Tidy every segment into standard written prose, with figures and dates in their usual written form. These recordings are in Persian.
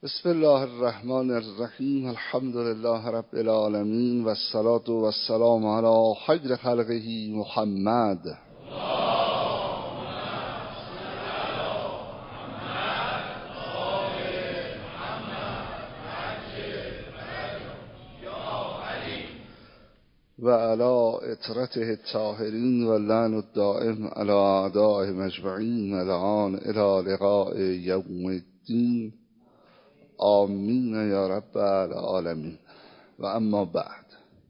بسم الله الرحمن الرحیم. الحمد لله رب العالمین و الصلاة و السلام علی خیر خلقه محمد. و علی اطرته الطاهرین و لعن الدائم علی اعدائهم اجمعین الان الی لقاء یوم الدین. آمین یا رب العالمین. و اما بعد،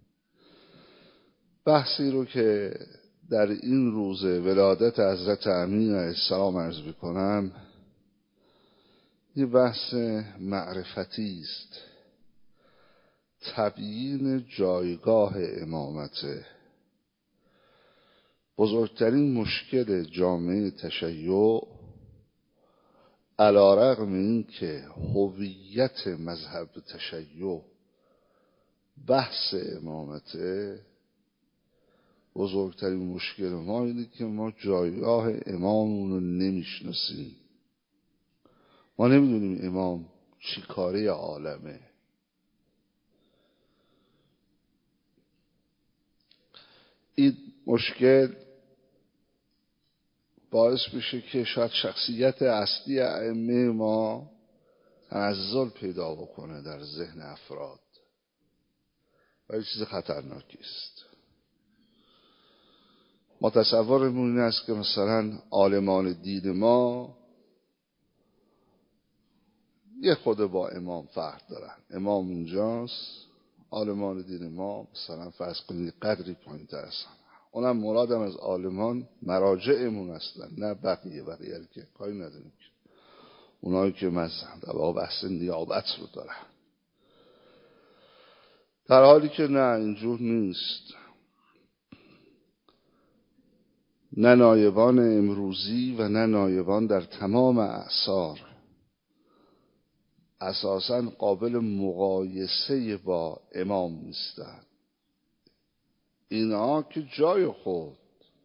بحثی رو که در این روز ولادت حضرت امین علیه السلام عرض بکنم، یه بحث معرفتی است. تبیین جایگاه امامت. بزرگترین مشکل جامعه تشیع، علی‌رغم این که هویت مذهب تشیع بحث امامته، بزرگترین مشکل ما اینه که ما جایگاه اماممون رو نمیشناسیم. ما نمیدونیم امام چی کاره عالمه. این مشکل باعث میشه که شاید شخصیت اصلی ائمه ما تنزل پیدا بکنه در ذهن افراد و این چیز خطرناکی است. ما تصورمون این است که مثلا عالمان دین ما یه خود با امام فرق دارن. امام اینجاست، عالمان دین ما مثلا فرض کنید قدری پایین تر هستن. اونم مرادم از عالمان مراجعمون هستن، نه بقیه که کاری نداریم. اونایی که مذهب و بحث نیابت رو دارن، در حالی که نه، اینجور نیست. نه نایبان امروزی و نه نایبان در تمام اعصار اساساً قابل مقایسه با امام نیستن. اینها که جای خود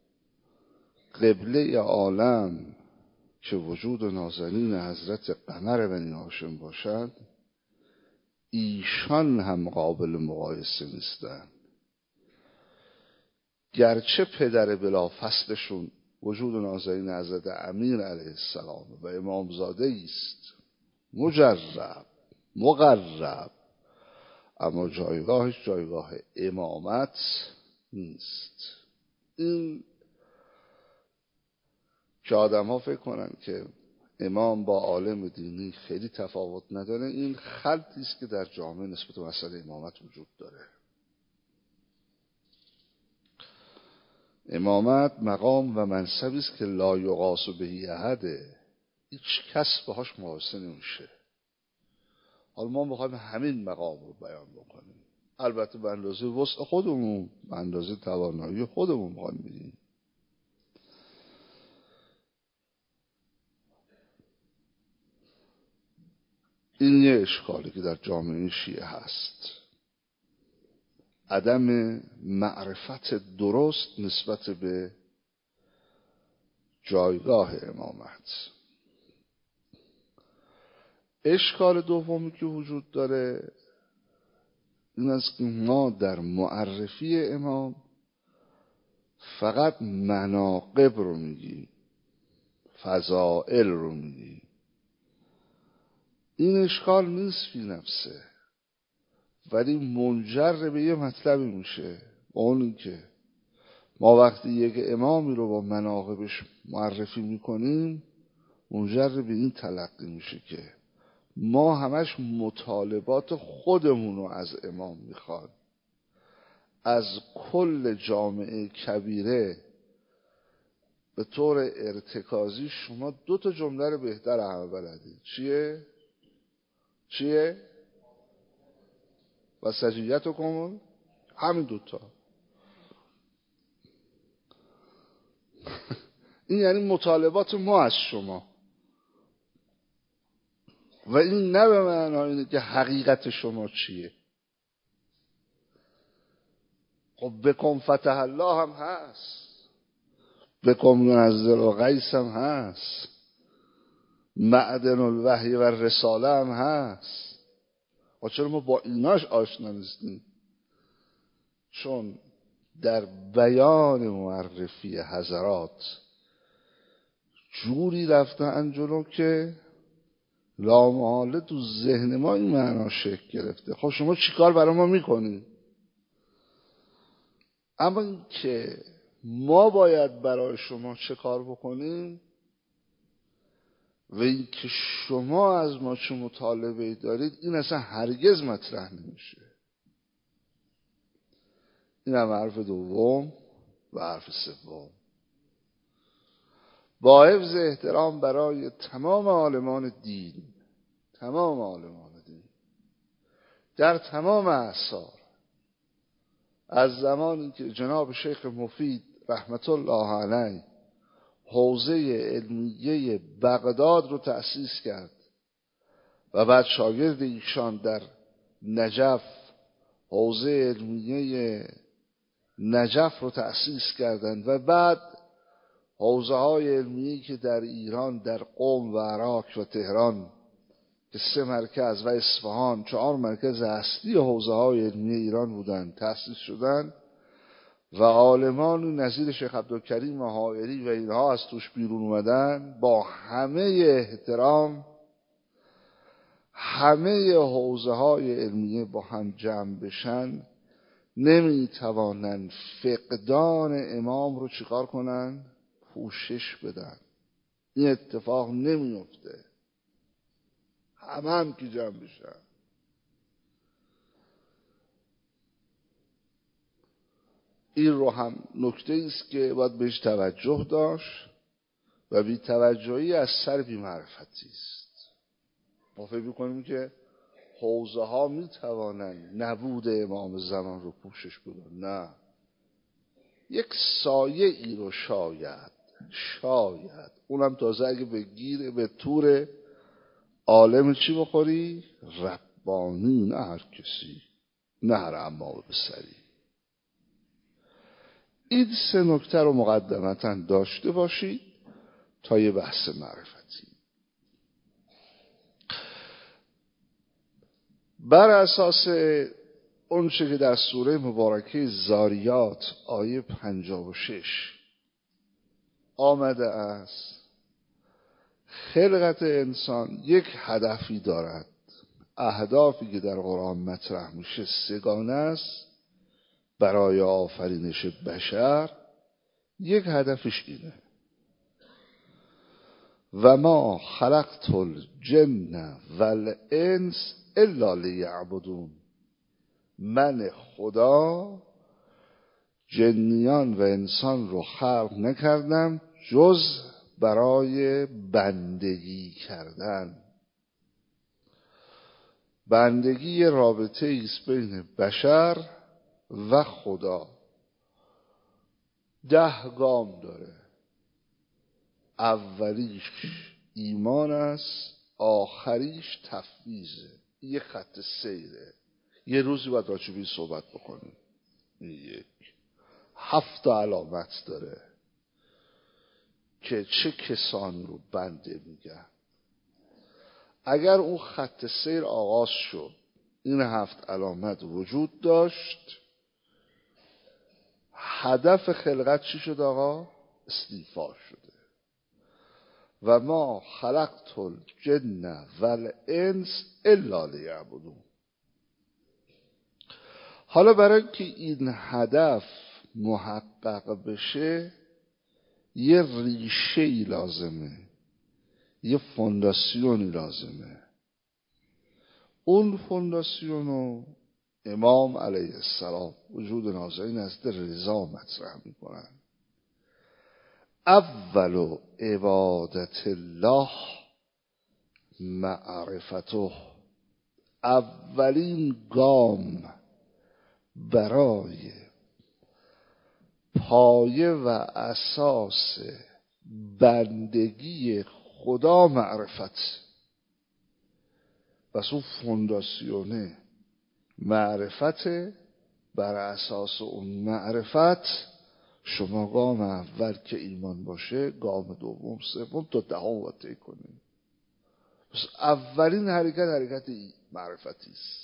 قبله عالم که وجود نازنین حضرت قمر بنی هاشم باشد، ایشان هم قابل مقایسه نیستن. گرچه پدر بلا فصلشون وجود نازنین حضرت امیر علیه السلام و امامزاده است، مجرب مقرب، اما جایگاهش جایگاه امامت نیست. این که آدم ها فکر کنن که امام با عالم دینی خیلی تفاوت نداره، این خلطی است که در جامعه نسبت به مسئله امامت وجود داره. امامت مقام و منصبی است که لا یقاس به احد، هیچ کس باهاش مقایسه نمیشه. حالا ما میخوایم همین مقام رو بیان بکنیم، البته به اندازه وسع خودمون، به اندازه توانایی خودمون میخوایم بگیم. این یه اشکالی که در جامعه شیعه هست، عدم معرفت درست نسبت به جایگاه امامت. اشکال دومی که وجود داره این است که ما در معرفی امام فقط مناقب رو میگیم، فضائل رو میگیم. این اشکال نیست فی نفسه، ولی منجر به یه مطلبی میشه، اون این که ما وقتی یک امامی رو با مناقبش معرفی میکنیم، منجر به این تلقی میشه که ما همش مطالبات خودمون رو از امام میخوان. از کل جامعه کبیره به طور ارتکازی شما 2 جمله رو بهتر همه بلدید. چیه؟ و سجیت و کمون، همین 2. این یعنی مطالبات ما از شما، و این نه به معنای اینه که حقیقت شما چیه. خب بکن فتح الله هم هست، بکن منزل و غیث هم هست، معدن الوحی و رساله هم هست. و چرا ما با ایناش آشنا نیستیم؟ چون در بیان معرفی حضرات جوری رفتن جلو که لامحاله تو ذهن ما این معنا شکل گرفته. خب شما چیکار برای ما میکنید؟ اما این که ما باید برای شما چه کار بکنیم و این که شما از ما چه مطالبه دارید، این اصلا هرگز مطرح نمیشه. این هم حرف دوم. و حرف سوم، با حفظ احترام برای تمام عالمان دین، در تمام اعصار، از زمانی که جناب شیخ مفید رحمت الله علیه حوزه علمیه بغداد رو تأسیس کرد و بعد شاگرد ایشان در نجف حوزه علمیه نجف رو تأسیس کردند و بعد حوزه های علمیه که در ایران در قم و عراق و تهران که 3 مرکز و اصفهان 4 مرکز اصلی حوزه های علمیه ایران بودند تأسیس شدند و عالمان نظیر شیخ عبدالکریم حائری و اینها از توش بیرون اومدن. با همه احترام همه حوزه های علمیه با هم جمع بشن نمیتوانند فقدان امام رو چیکار کنن؟ پوشش بدن. این اتفاق نمیفته. هم که جمع بشن. این رو هم نکته ایست که باید بهش توجه داشت و بی توجهی از سر بی معرفتی است. ما فکر می‌کنیم که حوزه ها میتوانند نبود امام زمان رو پوشش بدن. نه، یک سایه ای رو شاید اونم تازه اگه به تور عالم چی بخوری؟ ربانی، نه هر کسی، نه هر عمال بسری. این 3 نکته رو مقدمتا داشته باشید تا یه بحث معرفتی. بر اساس اون چه که در سوره مبارکه زاریات آیه 56 آمده است، خلقت انسان یک هدفی دارد. اهدافی که در قرآن مطرح میشه 3 است. برای آفرینش بشر یک هدفش اینه: و ما خلقت الجن والانس الا لیعبدون. من خدا جنیان و انسان رو خلق نکردم جز برای بندگی کردن. بندگی رابطه ایست بین بشر و خدا. 10 گام داره. اولیش ایمان است، آخریش تفویضه. یه خط سیره. یه روزی باید راجبی صحبت بکنیم. 7 علامت داره که چه کسان رو بنده میگن. اگر اون خط سیر آغاز شد، این 7 علامت وجود داشت، هدف خلقت چی شد آقا؟ استیفا شده. و ما خلقت الجن والانس الا لیعبدون. حالا برای که این هدف محقق بشه یه ریشه‌ای لازمه، یه فونداسیونی لازمه. اون فونداسیونو امام علیه السلام وجود نازلی نزد رضا مطرح میکنن. اول عبادت الله معرفته. اولین گام برای پایه و اساس بندگی خدا معرفت. پس اون فونداسیونه معرفت. بر اساس اون معرفت شما گام اول که ایمان باشه، گام دوم، سوم تا 10 رو طی کنید. پس اولین حرکت معرفتی است.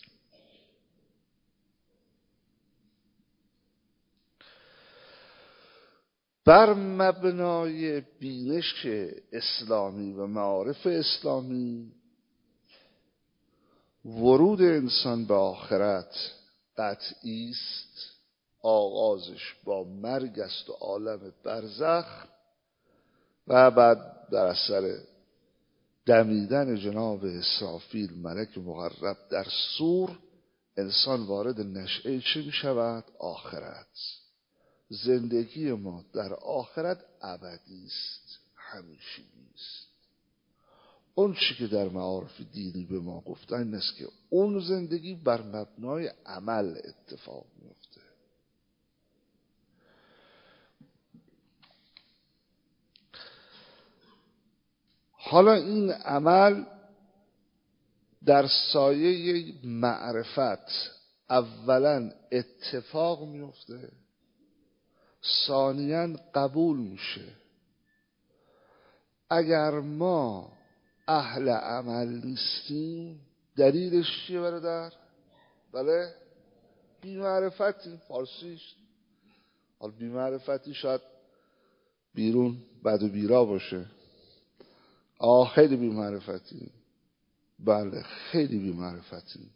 بر مبنای بینش اسلامی و معارف اسلامی ورود انسان به آخرت قطعی است. آغازش با مرگ است و عالم برزخ و بعد در اثر دمیدن جناب اسرافیل ملک مقرب در صور انسان وارد نشأه چه می شود؟ آخرت. زندگی ما در آخرت ابدی است، همیشگی است. اون چی که در معارف دینی به ما گفتن این است که اون زندگی بر مبنای عمل اتفاق میفته. حالا این عمل در سایه معرفت اولا اتفاق میفته، ثانیاً قبول میشه. اگر ما اهل عمل نیستیم دلیلش چیه برادر؟ بله؟ بی‌معرفتی. فارسیش حال بی‌معرفتی شاید بیرون بد و بیرا باشه. خیلی بی‌معرفتی. بله خیلی بی‌معرفتی.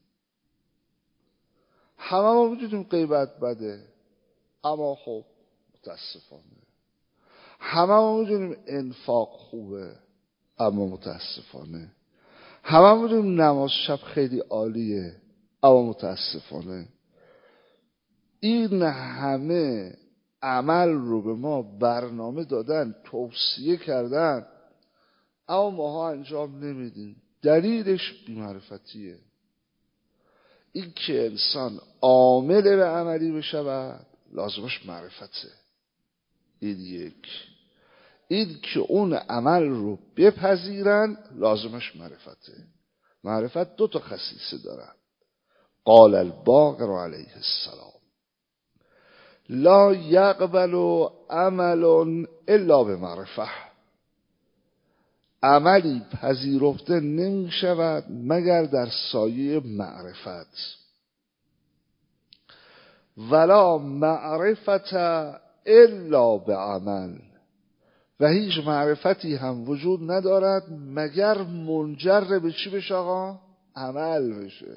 همه ما می‌دونیم غیبت بده، اما خب متاسفانه همه ما می‌دونیم انفاق خوبه، اما متاسفانه همه می‌دونیم نماز شب خیلی عالیه، اما متاسفانه این همه عمل رو به ما برنامه دادن، توصیه کردن، اما ماها انجام نمیدیم. دلیلش بی‌معرفتیه. این که انسان عامل به عملی بشود لازمش معرفته. این یک. این که اون عمل رو بپذیرن لازمش معرفته. معرفت دو تا خصیصه دارن. قال الباقر علیه السلام لا یقبل عمل الا بمعرفه. عملی پذیرفته نمی شود مگر در سایه معرفت. ولا معرفت الا بعمل. و هیچ معرفتی هم وجود ندارد مگر منجر به چی بشه آقا؟ عمل بشه.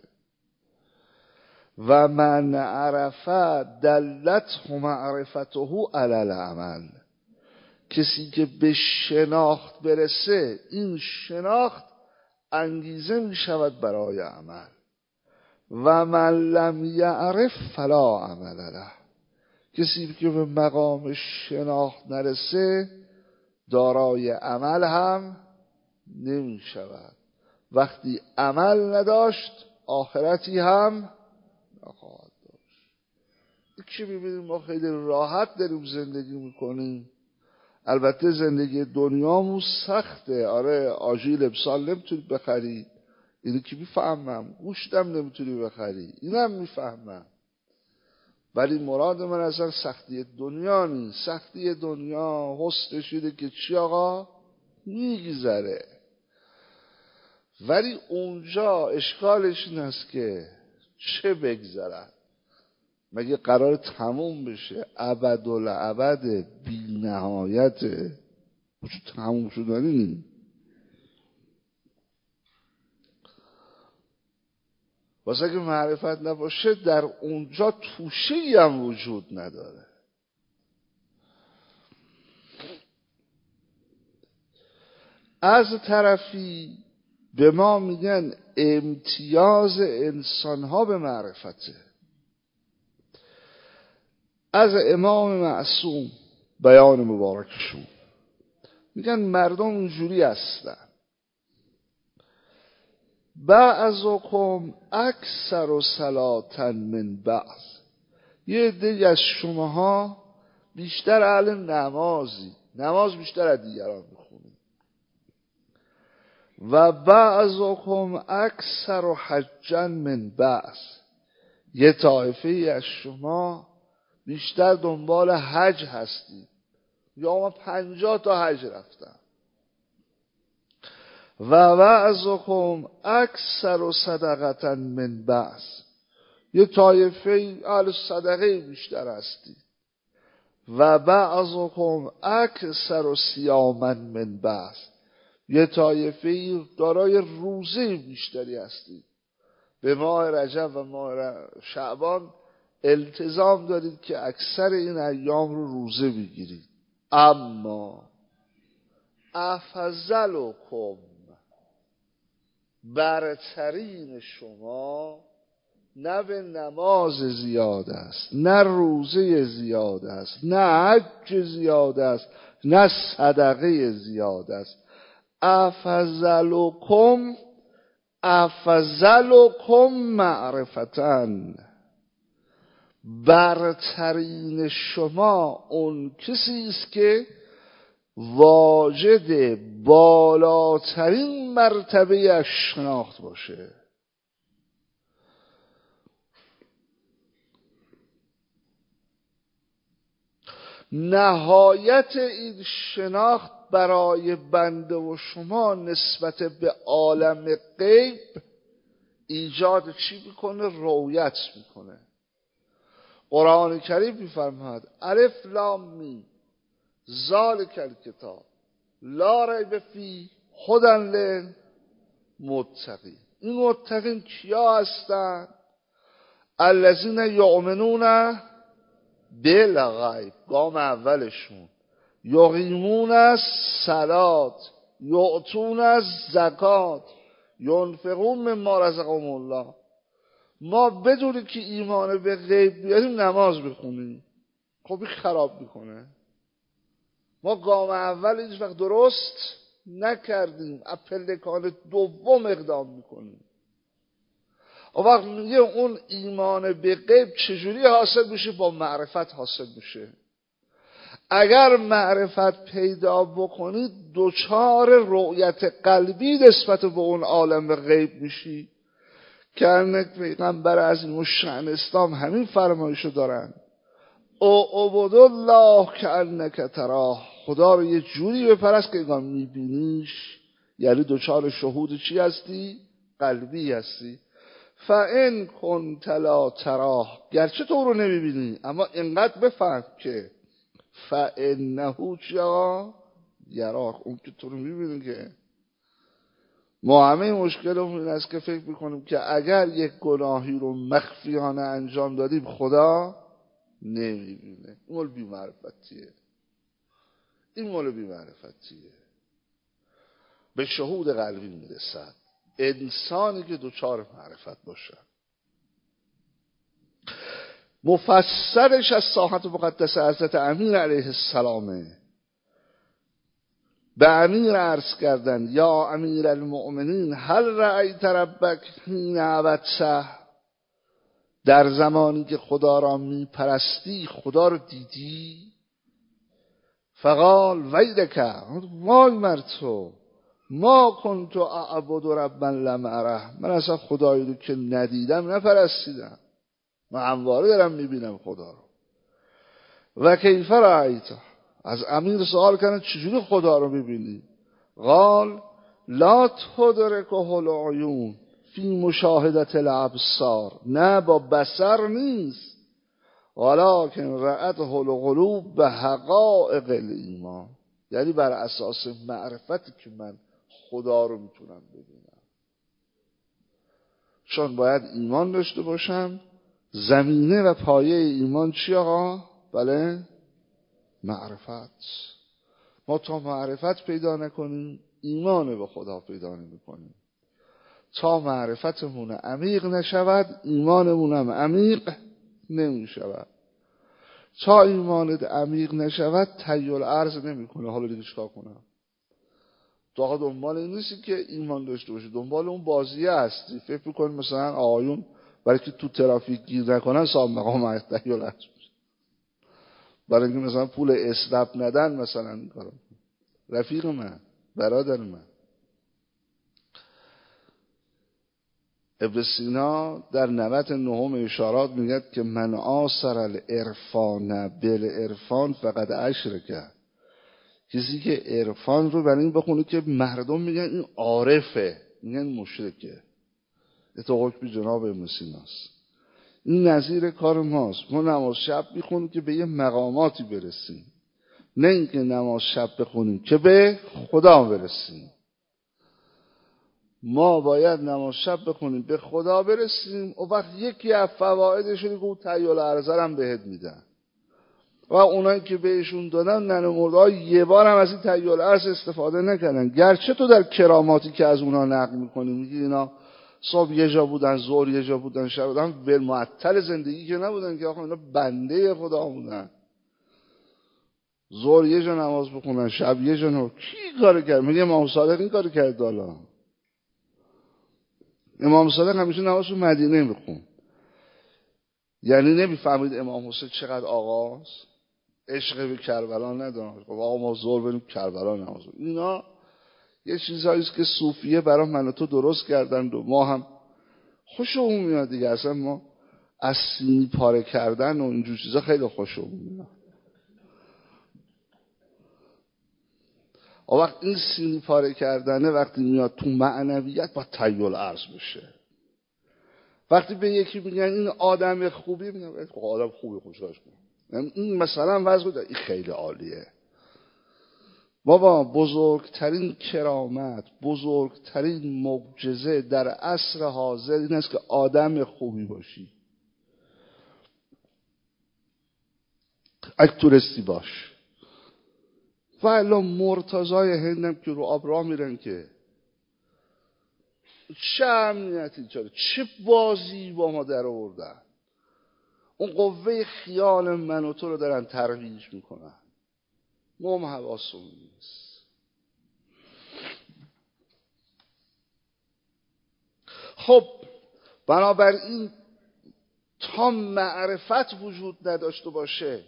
و من عرف دلته معرفته علی العمل. کسی که به شناخت برسه این شناخت انگیزه می شود برای عمل. و من لم یعرف فلا عمل له. کسی که به مقام شناخت نرسه دارای عمل هم نمی شود. وقتی عمل نداشت آخرتی هم نخواهد داشت. که ببینیم ما خیلی راحت داریم زندگی میکنیم. البته زندگی دنیامون سخته. آره آجیل امسال نمیتونی بخری، اینو که میفهمم. گوشتم نمیتونی بخری، اینم میفهمم. ولی مراد من اصلا سختی دنیا نیست. سختی دنیا حسنش اینه که چی آقا؟ میگذره. ولی اونجا اشکالش این است که چه بگذرد؟ مگه قرار تموم بشه؟ ابدالابد بی نهایت تموم شدنی نیست. واسه که معرفت نباشه در اونجا توشه‌ای هم وجود نداره. از طرفی به ما میگن امتیاز انسانها به معرفته. از امام معصوم بیان مبارکشون میگن مردم اونجوری هستن. بعضکم اکثر صلاة من بعض. یه عده از شماها بیشتر اهل نمازی، نماز بیشتر از دیگران میخونی. و بعضکم اکثر حجا من بعض. یه طایفه از شما بیشتر دنبال حج هستی. یا ما 50 تا حج رفتم. و بعضکم اکثر صدقة من بعض، یه طایفه اهل صدقه بیشتر هستی. و بعضکم اکثر صیاما من بعض، یه طایفه دارای روزه بیشتری هستی. به ماه رجب و ماه شعبان التزام دارید که اکثر این ایام رو روزه بگیرید. اما افضلکم، برترین شما نه به نماز زیاد است، نه روزه زیاد است، نه حج زیاد است، نه صدقه زیاد است. افضلکم معرفتن، برترین شما اون کسی است که واجد بالاترین مرتبه اش شناخت باشه. نهایت این شناخت برای بنده و شما نسبت به عالم غیب ایجاد چی میکنه؟ رؤیت میکنه. قرآن کریم میفرماید الف لام میم ذالک الکتاب لا ریب فیه هدی للمتقین. این متقین کیا هستن؟ الذین یؤمنون بالغیب، گام اولشون، یقیمون الصلاة، یؤتون الزکات، ینفقون مما رزقهم الله. ما بدونیم که ایمان به غیب بیاریم نماز بخونیم، خب این خراب میکنه. ما گام اول هیچ وقت درست نکردیم، اپلکان دوم اقدام میکنیم. اون وقت میگه اون ایمان به غیب چجوری حاصل میشه؟ با معرفت حاصل میشه. اگر معرفت پیدا بکنید دوچار رؤیت قلبی نسبت به اون عالم غیب میشی که پیغمبر عظیم الشأن اسلام همین فرمایشو دارن، اعبد الله کأنک تراه، خدا رو یه جوری بپرست که انگار میبینیش. یعنی دوچار شهود چی هستی؟ قلبی هستی. فَإِن كُنْتَ لَا تَرَاهُ، گرچه تو رو نمیبینی اما اینقدر بفهم که فَإِنَّهُ یراک، اون که تو رو میبینی. که ما همه مشکلمون این است که فکر میکنیم که اگر یک گناهی رو مخفیانه انجام دادیم خدا نمیبینه. این مال بی‌معرفتیه. به شهود قلبی میرسد انسانی که دوچار معرفت باشه. مفسرش از ساحت مقدس حضرت امیر علیه السلامه. به امیر عرض کردن یا امیر المؤمنین هل رأیت ربک حین عبدته، در زمانی که خدا را میپرستی خدا رو دیدی؟ فقال ویلک، وای مر تو، ما کنت اعبد ربا لم اره، من اصلا خدایی رو که ندیدم نپرستیدم، من همواره دارم میبینم خدا رو. و کیف رأیته، از امیر سوال کردن چجوری خدا رو میبینی؟ قال لا تدرکه العیون فی مشاهدت الابصار، نه با بصر نیست، ولکن رأته القلوب به حقایق الایمان، یعنی بر اساس معرفتی که من خدا رو میتونم ببینم. چون باید ایمان داشته باشم. زمینه و پایه ایمان چی آقا؟ بله، معرفت. ما تا معرفت پیدا نکنیم ایمان به خدا پیدا نمی‌کنیم. تا معرفتمون عمیق نشود ایمانمون هم عمیق نمی‌شود. تا ایمانت عمیق نشود تحیل عرض نمی‌کنه. حالا دیگه چیکار کنم؟ تو دنبال این نیستی که ایمان داشته باشی، دنبال اون بازیه هستی. فکر می‌کنی مثلا آقایون برای که تو ترافیک گیر نکنن صاحب مقام تحیل عرض میشه، برای اینکه مثلا پول اسنپ ندن مثلا این کارو. رفیق من، برادر من ابن سینا در 99 اشارات میگه که من آثر العرفان بالعرفان فقد اشرک، کسی که عرفان رو برای این بخونه که مردم میگن این عارفه، میگن مشرکه. تو حکم جناب ابن سیناست. این نظیر کار ماست. ما نماز شب میخونیم که به یه مقاماتی برسیم، نه اینکه نماز شب بخونیم که به خدا برسیم. ما باید نماز شب بخونیم به خدا برسیم، و وقت یکی از فوایدش اینه که اون تحیل ارزه هم بهت میدن. و اونایی که بهشون دادن ننه مرده یه بار هم از این تحیل ارزه استفاده نکردن. گرچه تو در کراماتی که از اونا نقل میکنی میگی اینا صبح یه جا بودن، ظهر یه جا بودن، شب بودن، بالمعطل زندگی که نبودن که آخه اینا بنده خدا بودن. ظهر یه جا نماز بخونن، شب یه جا نماز. کی کار کرد؟ میگه امام صادق این کار کرد. حالا امام صادق همیشه نماز رو مدینه میخون. یعنی نمیفهمید امام حسین چقدر آقاست، عشق به کربلا ندارن. خب آقا ما ظهر بریم کربلا نماز بخونیم. اینا یه چیزایی است که صوفیه برای من و تو درست کردن و ما هم خوشمون میاد دیگه. اصلا ما از سینی پاره کردن و اینجور چیزا خیلی خوشمون میاد. وقت این سینی پاره کردنه وقتی میاد تو معنویت با تحیل ارز بشه. وقتی به یکی میگن این آدم خوبی، میگن آدم خوبی خوشحالش کنم، این مثلا وضع بوده، این خیلی عالیه. بابا بزرگترین کرامت، بزرگترین معجزه در عصر حاضر این است که آدم خوبی باشی. اگه تورستی باش. و الان مرتضای هندم که رو آب راه میرن که چه امنیتی چاره، چه بازی با ما در آوردن. اون قوه خیال من و تو رو دارن ترویج میکنن. ما هم حواسمون نیست. خب بنابراین تا معرفت وجود نداشته باشه،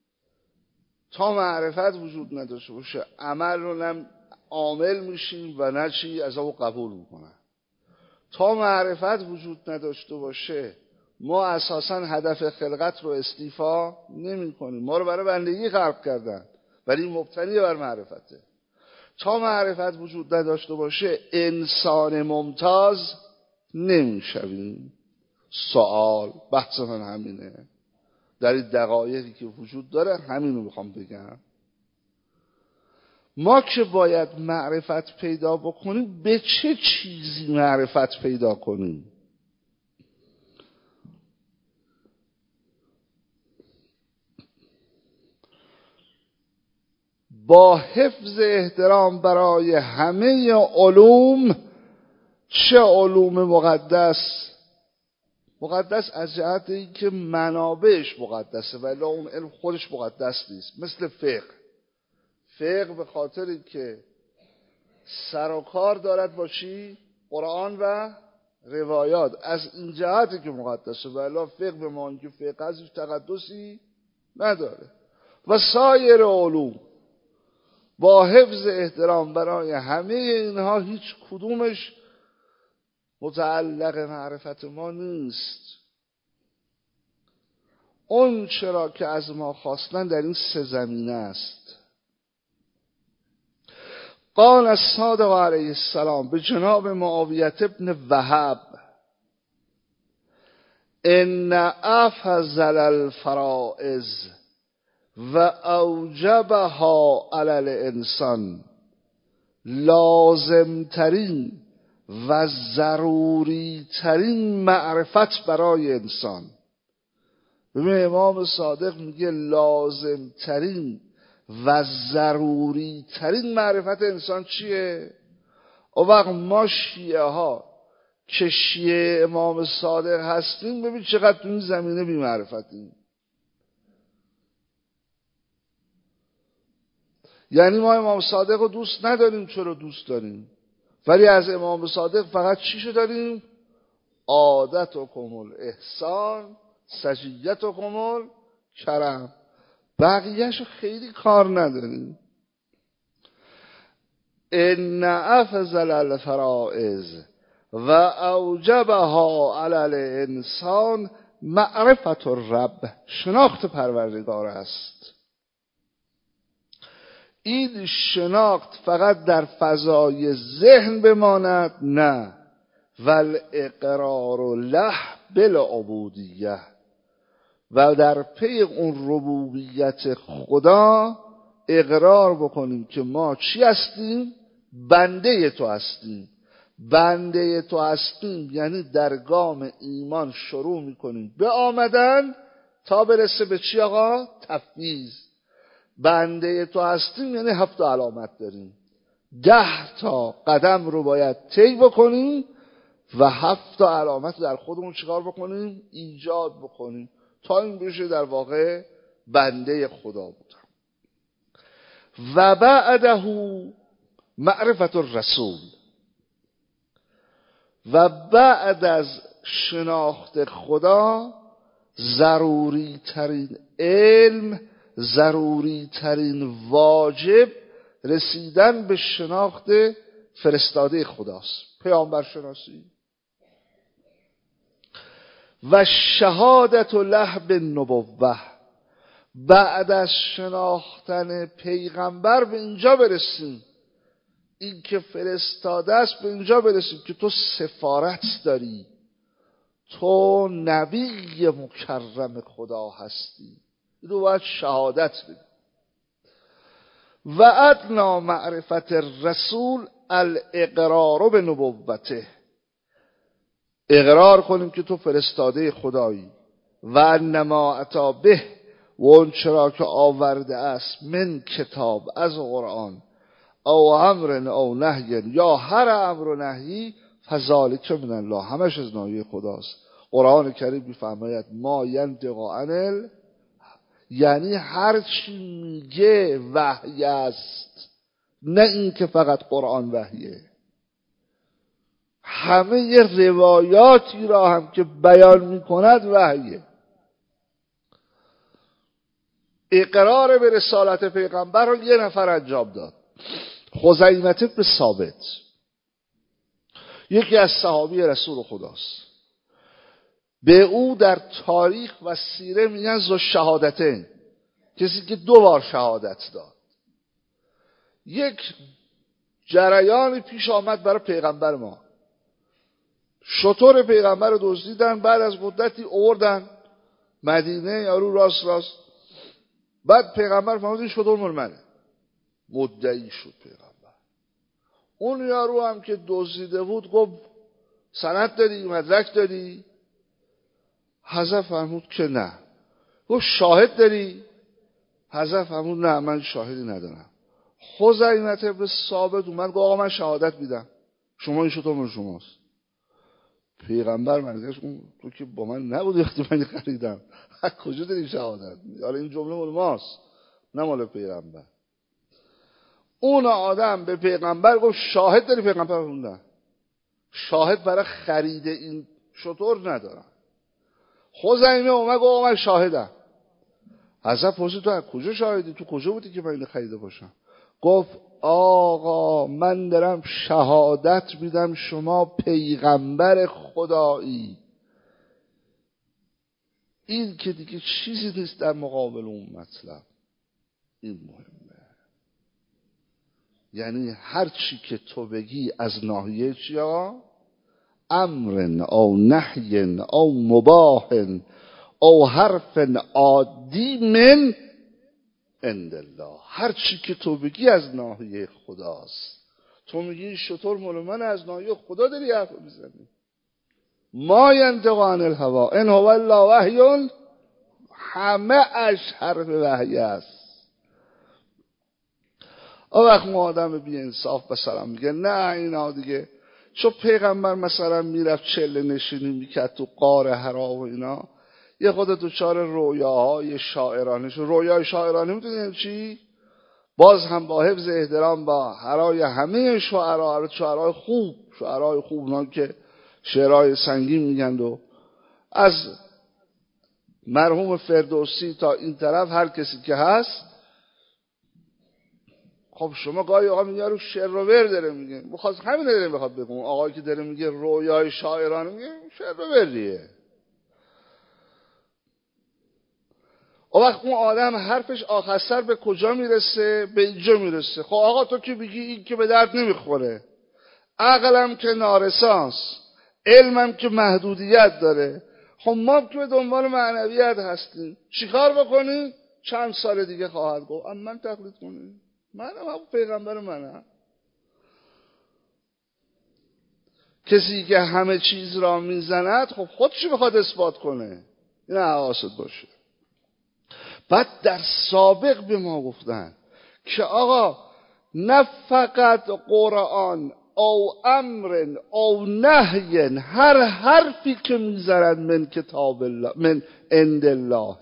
عمل رو نه عامل میشیم و نه چی از او قبول میکنن. تا معرفت وجود نداشته باشه ما اساسا هدف خلقت رو استیفا نمی کنیم. ما رو برای بندگی خلق کردن ولی مبتنی بر معرفته. تا معرفت وجود نداشته باشه انسان ممتاز نمیشویم. سوال بحث من همینه. در این دقایقی که وجود داره همینو میخوام بگم. ما که باید معرفت پیدا بکنیم، به چه چیزی معرفت پیدا کنیم؟ با حفظ احترام برای همه علوم، چه علوم مقدس از جهت این که منابعش مقدسه ولی اون علم خودش مقدس نیست. مثل فقه به خاطر این که سر و کار دارد با چی؟ قرآن و روایات، از این جهتی که مقدسه ولی فقه به معنی که فقه ازش تقدسی نداره. و سایر علوم با حفظ احترام برای همه اینها هیچ کدومش متعلق معرفت ما نیست. اون چرا که از ما خواستن در این سه زمینه است. قال الصادق علیه السلام به جناب معاویه ابن وهب: ان افضل الفرائض و اوجبها علی الانسان، لازمترین و ضروری ترین معرفت برای انسان. ببین امام صادق میگه لازم ترین و ضروری ترین معرفت انسان چیه؟ او وقت ما شیعه ها که شیعه امام صادق هستیم ببین چقدر تو این زمینه بی معرفتیم. یعنی ما امام صادق رو دوست نداریم. چرا دوست داریم؟ ولی از امام صادق فقط چیشو داریم؟ عادتکم الاحسان سجیتکم الکرم. بقیهشو خیلی کار نداریم. ان افضل الفرائض و اوجبها علی الانسان معرفت الرب، شناخت پروردگار است. این شناخت فقط در فضای ذهن بماند؟ نه، ول اقرار له بالعبودیه، و در پی اون ربوبیت خدا اقرار بکنیم که ما چی هستیم؟ بنده تو هستیم. بنده تو هستیم یعنی در گام ایمان شروع میکنیم به آمدن تا برسه به چی آقا؟ تفویض. بنده تو هستیم یعنی 7 علامت داریم، 10 تا قدم رو باید طی بکنیم و 7 علامت در خودمون چیکار بکنیم؟ ایجاد بکنیم تا این بشه در واقع بنده خدا بودم. و بعده معرفت الرسول، و بعد از شناخت خدا ضروری ترین علم، ضروری ترین واجب رسیدن به شناخت فرستاده خداست، پیامبر شناسی. و شهادت له بالنبوة، بعد از شناختن پیغمبر به اینجا برسیم، این که فرستاده است به اینجا برسیم که تو سفارت داری، تو نبی مکرم خدا هستی، اینو باید شهادت بدی. و ادنا معرفت الرسول الاقرار به نبوته، اقرار کنیم که تو فرستاده خدایی. و انما اتی به، و اون چرا که آورده است من کتاب از قرآن، او امر او نهی، یا هر امر و نهی، فذلک من الله، همش از ناحیه خداست. قرآن کریم میفرماید ما ینطق عن، یعنی هر چی میگه وحی است، نه این که فقط قرآن وحیه، همه روایاتی را هم که بیان میکند وحیه. اقرار به رسالت پیغمبر رو یه نفر انجام داد، خزیمة بن ثابت، یکی از صحابی رسول خداست. به او در تاریخ و سیره میگن ذو شهادتین، کسی که 2 بار شهادت داد. یک جریانی پیش آمد برای پیغمبر ما، شتر پیغمبر رو دزدیدن، بعد از مدتی آوردن مدینه، یارو راست بعد پیغمبر فهمید این شتر مال منه، مدعی شد پیغمبر. اون یارو هم که دزدیده بود گفت سند داری، مدرک داری؟ حضرت فرمود که نه. گفت شاهد داری؟ حضرت فرمود نه من شاهدی ندارم. خزیمة بن ثابت اومد گفت آقا من شهادت میدم، شما این شتر مال شماست. پیغمبر منگشت تو که با من نبودی وقتی من خریدم، از کجا داری شهادت؟ حالا این جمله مال ماست نه مال پیغمبر. اون آدم به پیغمبر گفت شاهد داری؟ پیغمبر گفت نه، شاهد برای خرید این شتر ندارم. خزیمه اومد گفت من شاهدم. حضرت پرسید تو از کجا شاهدی؟ تو کجا بودی که من اینو خریده باشم؟ گفت آقا من دارم شهادت میدم شما پیغمبر خدایی. این که دیگه چیزی نیست در مقابل اون مطلب. این مهمه، یعنی هر چی که تو بگی از ناحیه چی ها؟ امر او نهی او مباح او حرف عادی من عند الله، هر چی که تو بگی از ناحیه خداست. تو میگی شتر مال من، از ناحیه خدا داری حرف میزنی. ما ینطق عن الهوا ان هو الا وحی، همه اش حرف وحی است. اون وقت ما آدم بی انصاف مثلا میگه نه اینا دیگه، چون پیغمبر مثلا میرفت چله نشینی میکرد تو غار حرا و اینا، یه خود دوچار رویاهای شاعرانه شد. رویای شاعرانه میدونین چی؟ باز هم با حفظ احترام با حرای همه شعرهای خوب اونا که شعرهای سنگین میگند و از مرحوم فردوسی تا این طرف هر کسی که هست. خب شما گاهی آقا میگه رو شعر رو ور داره میگه، بخواد همین داره بخواد بگم، آقایی که داره میگه رویای شاعرانه میگه شعر رو وریه. اون وقت اون آدم حرفش آخر سر به کجا میرسه؟ به اینجا میرسه. خب آقا تو که بگی این که به درد نمیخوره، عقلم که نارساست، علمم که محدودیت داره، خب ما که به دنبال معنویت هستیم، چیکار بکنیم؟ چند سال دیگه خواهد گفت من تقلید کنیم، منم هم پیغمبر منم. کسی که همه چیز را میزند خب خودشو بخواد اثبات کنه. این حواست باشه. بعد در سابق به ما گفتن که آقا نه فقط قرآن او امر او نهی، هر حرفی که میذارن من کتاب الله من عند الله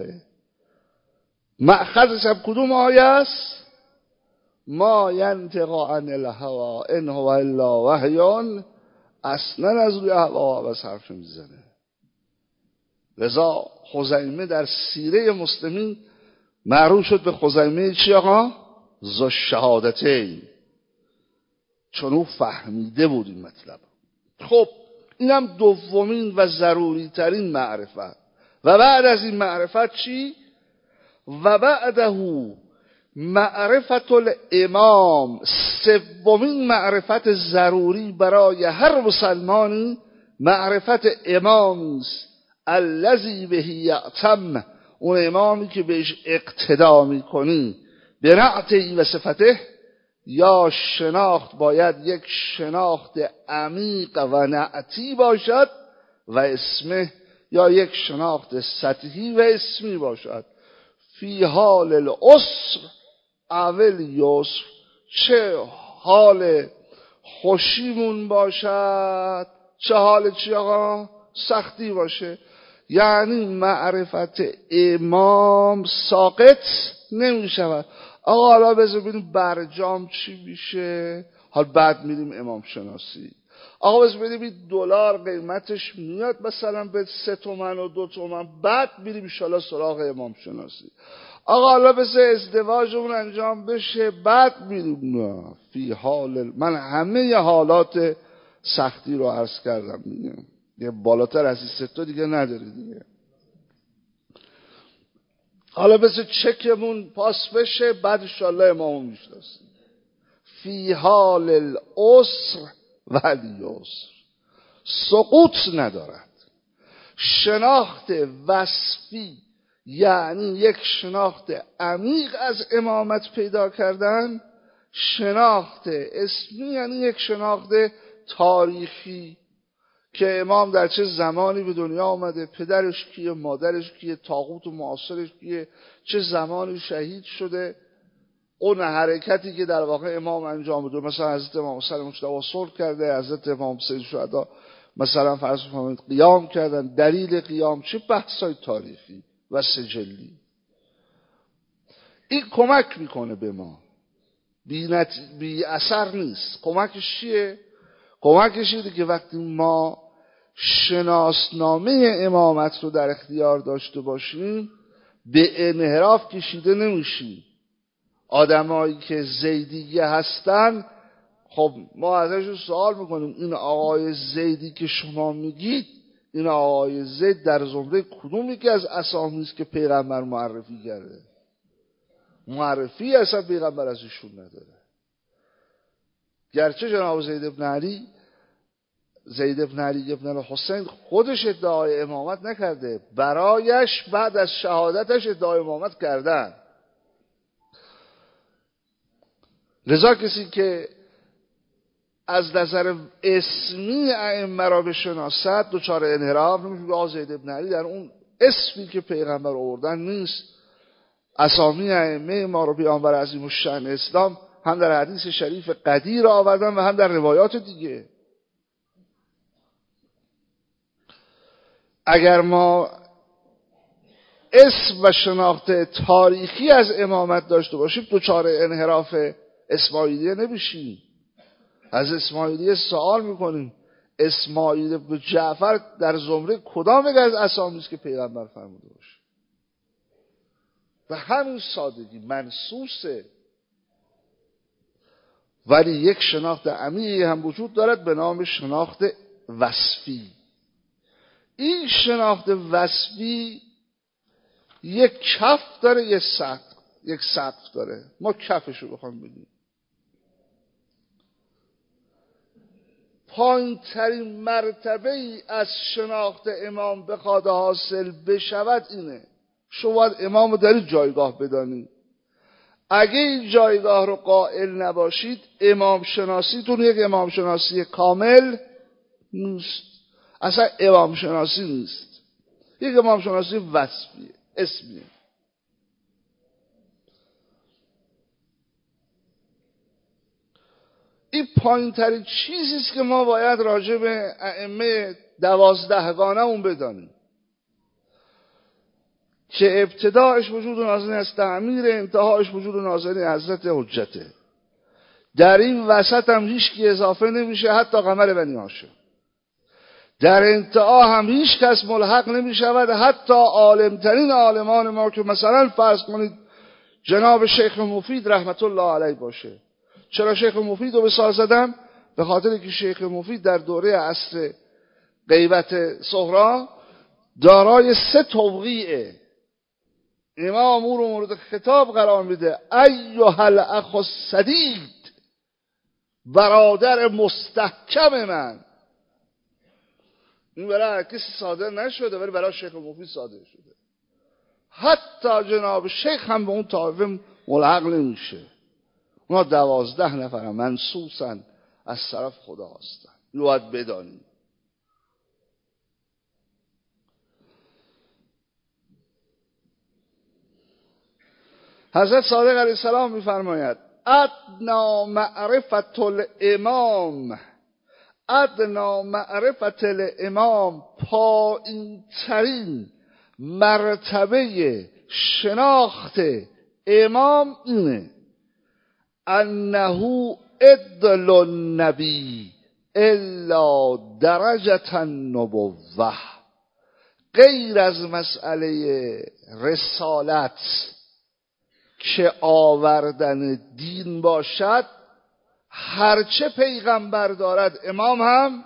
مأخذش هم کدوم آیه است؟ ما ینطق عن الهوا ان هو الا وحی، اصلا از روی هوا و حرف میزنه. لذا خزیمه در سیره مسلمین معروف شد به خزیمه چی آقا؟ ذو الشهادتین، چون او فهمیده بود این مطلب. خب اینم دومین و ضروری ترین معرفت. و بعد از این معرفت چی؟ و بعده معرفت الامام، سومین معرفت ضروری برای هر مسلمانی معرفت امامی است الذی به یعتم، اون امامی که بهش اقتدا میکنی، به نعتی و صفته، یا شناخت باید یک شناخت عمیق و نعتی باشد و اسمه، یا یک شناخت سطحی و اسمی باشد. فی حال العسر اول یسر، چه حال خوشیمون باشد چه حال چی آقا؟ سختی باشه. یعنی معرفت امام ساقط نمی شود. آقا حالا بذار ببینیم برجام چی میشه، حالا بعد میریم امام شناسی. آقا بذار ببینیم دلار قیمتش میاد مثلا به 3 تومن و 2 تومن، بعد میریم ان شاءالله سراغ امام شناسی. آقا حالا بذار ازدواجمون انجام بشه، بعد میریم. نه، فی حال من همه حالات سختی رو عرض کردم دیگه، یه بالاتر از این 3 تا دیگه نداری دیگه. حالا بذار چکمون پاس بشه، بعد انشالله امامو میشناسیم. فی حال العسر و الیسر، سقوط ندارد. شناخت وصفی یعنی یک شناخت عمیق از امامت پیدا کردن، شناخت اسمی یعنی یک شناخت تاریخی که امام در چه زمانی به دنیا آمده، پدرش کیه، مادرش کیه، طاغوت و معاصرش کیه، چه زمانی شهید شده، اون حرکتی که در واقع امام انجام بده. مثلا حضرت امام حسین مجتبی صلح کرده، حضرت امام سید شهدا مثلا فرض کنید قیام کردن، دلیل قیام چه بحثای تاریخی و سجلی. این کمک میکنه به ما، بی اثر نیست. کمکش چیه؟ کمکش اینه که وقتی ما شناسنامه امامت رو در اختیار داشته باشیم به انحراف کشیده نمیشیم. آدمایی که زیدی هستن، خب ما ازشون سوال میکنیم این آقای زیدی که شما میگید، این آقای زید در زمره کدومی که از اسامی است که پیغمبر معرفی کرده؟ معرفی اصلا پیغمبر از ایشون نداره. گرچه جناب زید ابن علی ابن حسین خودش ادعای امامت نکرده، برایش بعد از شهادتش ادعای امامت کردن. لذا کسی که از نظر اسمی ائمه را بشناسد دچار انحراف نمیشه. که زید ابن علی در اون اسمی که پیغمبر آوردن نیست. اسامی ائمه ما رو پیامبر عظیم الشأن اسلام هم در حدیث شریف قدیر آوردن و هم در روایات دیگه. اگر ما اسم و شناخت تاریخی از امامت داشته باشیم دچار انحراف اسماعیلیه نمیشیم. از اسماعیلیه سوال میکنیم اسماعیل بن جعفر در زمره کدام یک از اسامی است که پیغمبر فرموده باشه؟ و همین سادگی منصوصه. ولی یک شناخت عمیقی هم وجود دارد به نام شناخت وصفی. این شناخت وصفی یک کف داره، یک سقف داره. ما کفشو بخوام بگیم، پایین ترین مرتبه ای از شناخت امام بخواد حاصل بشود اینه. شما باید امام رو در جایگاه بدانید. اگه این جایگاه رو قائل نباشید، امام شناسیتون یک امام شناسی کامل نیست. اصلا امام شناسی نیست، یک امام شناسی وصفیه، اسمیه. این پایین ترین چیزیست که ما باید راجع به ائمه 12گانه اون بدانیم که ابتداعش وجود نازنین از تعمیر، انتهاش وجود نازنین حضرت حجته. در این وسط هم هیچ کی اضافه نمیشه، حتی قمر بنی هاشم. در انتها هم هیچ کس ملحق نمیشود، حتی عالمترین عالمان ما که مثلا فرض کنید جناب شیخ مفید رحمت الله علیه باشه. چرا شیخ مفید رو به سال زدم؟ به خاطر که شیخ مفید در دوره عصر غیبت صغرا دارای 3 توقیعه. امام او رو مورد خطاب قرار میده: ایها الاخ السدید، برادر مستحکم من. این برای هر کسی صادر نشده، ولی برای شیخ مفید صادر شده. حتی جناب شیخ هم به اون طایفه ملحق نمیشه. اونا 12 نفر منصوصا از طرف خدا هستن. اینو باید بدانیم. حضرت صادق علیه السلام میفرماید: ادنا معرفت الامام، ادنا معرفت الامام، پایین ترین مرتبه شناخت امام اینه: انه ادل النبی الا درجه النبوه. غیر از مسئله رسالت که آوردن دین باشد، هرچه پیغمبر دارد امام هم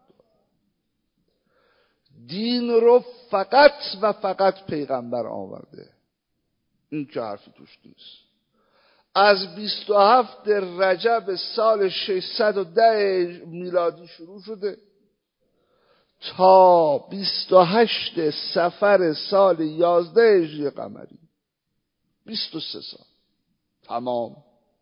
دین رو فقط و فقط پیغمبر آورده. این که حرفی توش نیست. از 27 رجب سال 610 میلادی شروع شده تا 28 صفر سال 11 هجری قمری، 23 سال تمام.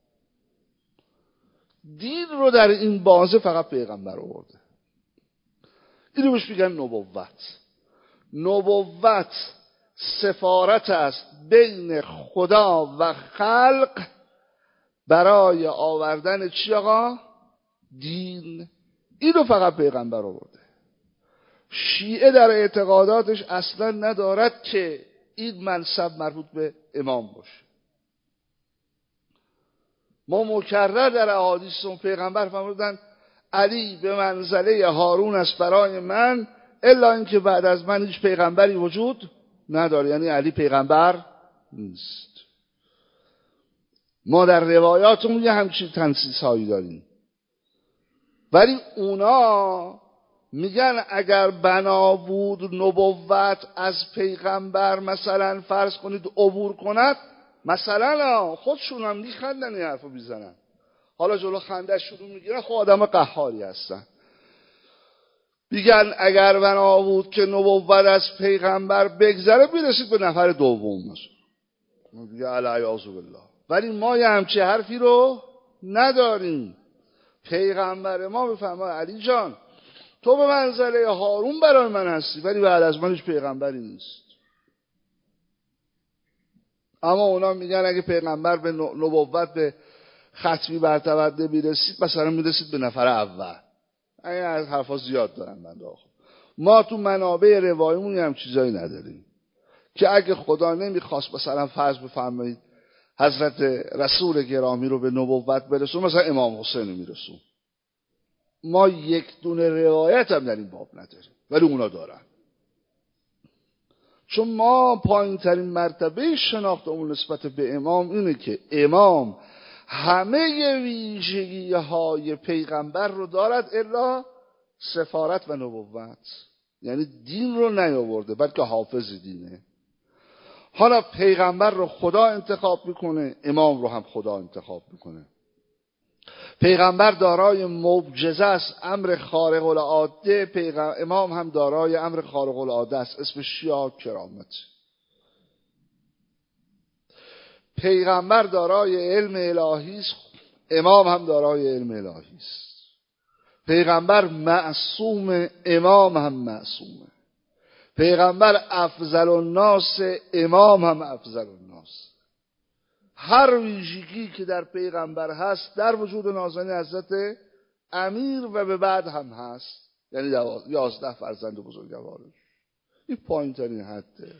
دین رو در این بازه فقط پیغمبر آورده. اینو بهش میگن نبوت. نبوت سفارت است بین خدا و خلق برای آوردن چی آقا؟ دین. اینو فقط پیغمبر آورده. شیعه در اعتقاداتش اصلا ندارد که این منصب مربوط به امام باشه. ما مکرر در احادیث پیغمبر فرمودن علی به منزله هارون است برای من، الا اینکه بعد از من هیچ پیغمبری وجود نداره. یعنی علی پیغمبر نیست. ما در روایاتمون یه همچین تنصیص هایی داریم، ولی اونا میگن اگر بنا بود نبوت از پیغمبر مثلا فرض کنید عبور کند، مثلا خودشون هم میخندن این حرفو بیزنن. حالا جلو خنده شروع میگیرن، خب آدم قهاری هستن. میگن اگر بنا بود که نبوت از پیغمبر بگذره، میرسید به نفر دوم مثلا، میگه العیاذ بالله. ولی ما یه همچه حرفی رو نداریم. پیغمبر ما بفرماید علی جان تو به منزله هارون برای من هستی، ولی بعد از من هیچ پیغمبری نیست. اما اونا میگن اگه پیغمبر به نبوت به ختمی مرتبه میرسید، مثلا میرسید به نفر اول. این از حرفا زیاد دارن بنده آخر. ما تو منابع روایمون هم چیزایی نداریم که اگه خدا نمیخواست مثلا فرض بفرمایید حضرت رسول گرامی رو به نبوت برسون، مثلا امام حسین رو میرسون. ما یک دونه روایت هم در این باب نداریم، ولی اونا دارن. چون ما پایین ترین مرتبه شناختمون نسبت به امام اینه که امام همه ویژگی های پیغمبر رو دارد الا سفارت و نبوت. یعنی دین رو نیاورده بلکه حافظ دینه. حالا پیغمبر رو خدا انتخاب میکنه، امام رو هم خدا انتخاب میکنه. پیغمبر دارای معجزه است، امر خارق العاده. امام هم دارای امر خارق العاده است، اسم شیعه کرامت. پیغمبر دارای علم الهی است، امام هم دارای علم الهی است. پیغمبر معصوم، امام هم معصومه. پیغمبر افضل الناس، امام هم افضل الناس. هر ویژگی که در پیغمبر هست در وجود نازنین حضرت امیر و به بعد هم هست، یعنی 11 فرزند بزرگوارش. این پایین ترین حده.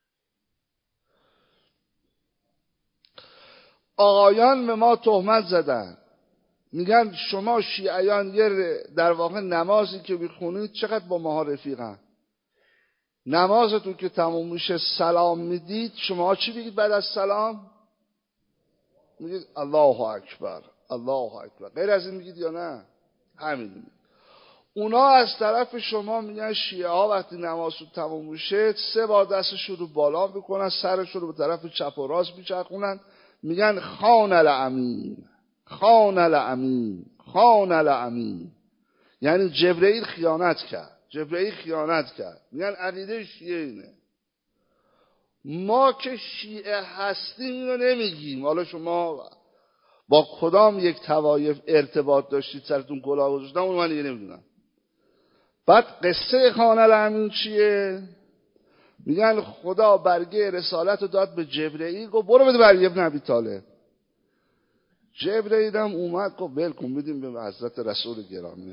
آقایان به ما تهمت زدن، میگن شما شیعیان در واقع نمازی که میخونید چقدر با ما رفیقن. نمازتون که تموم میشه سلام میدید، شما چی بگید بعد از سلام؟ میگید الله اکبر، الله اکبر. غیر از این میگید یا نه؟ همین. اونا از طرف شما میگن شیعه ها وقتی نمازشون تموم میشه 3 بار دستشون رو بالا میکنن، سرشون رو به طرف چپ و راست میچرخونن، میگن خان الامین، خان الامین، خان الامین. یعنی جبرئیل خیانت کرد، جبرئیل خیانت کرد. میگن عقیده شیعه اینه. ما که شیعه هستیم اینو نمیگیم. حالا شما با کدام یک طوایف ارتباط داشتید سرتون کلاه گذاشتن، اون من دیگه نمیدونم. بعد قصه خان الامین چیه؟ میگن خدا برگه رسالت رو داد به جبرئیل، گفت برو بده علی ابن ابی طالب. جبرئیل هم اومد گفت ول کن بدیم به حضرت رسول گرامی.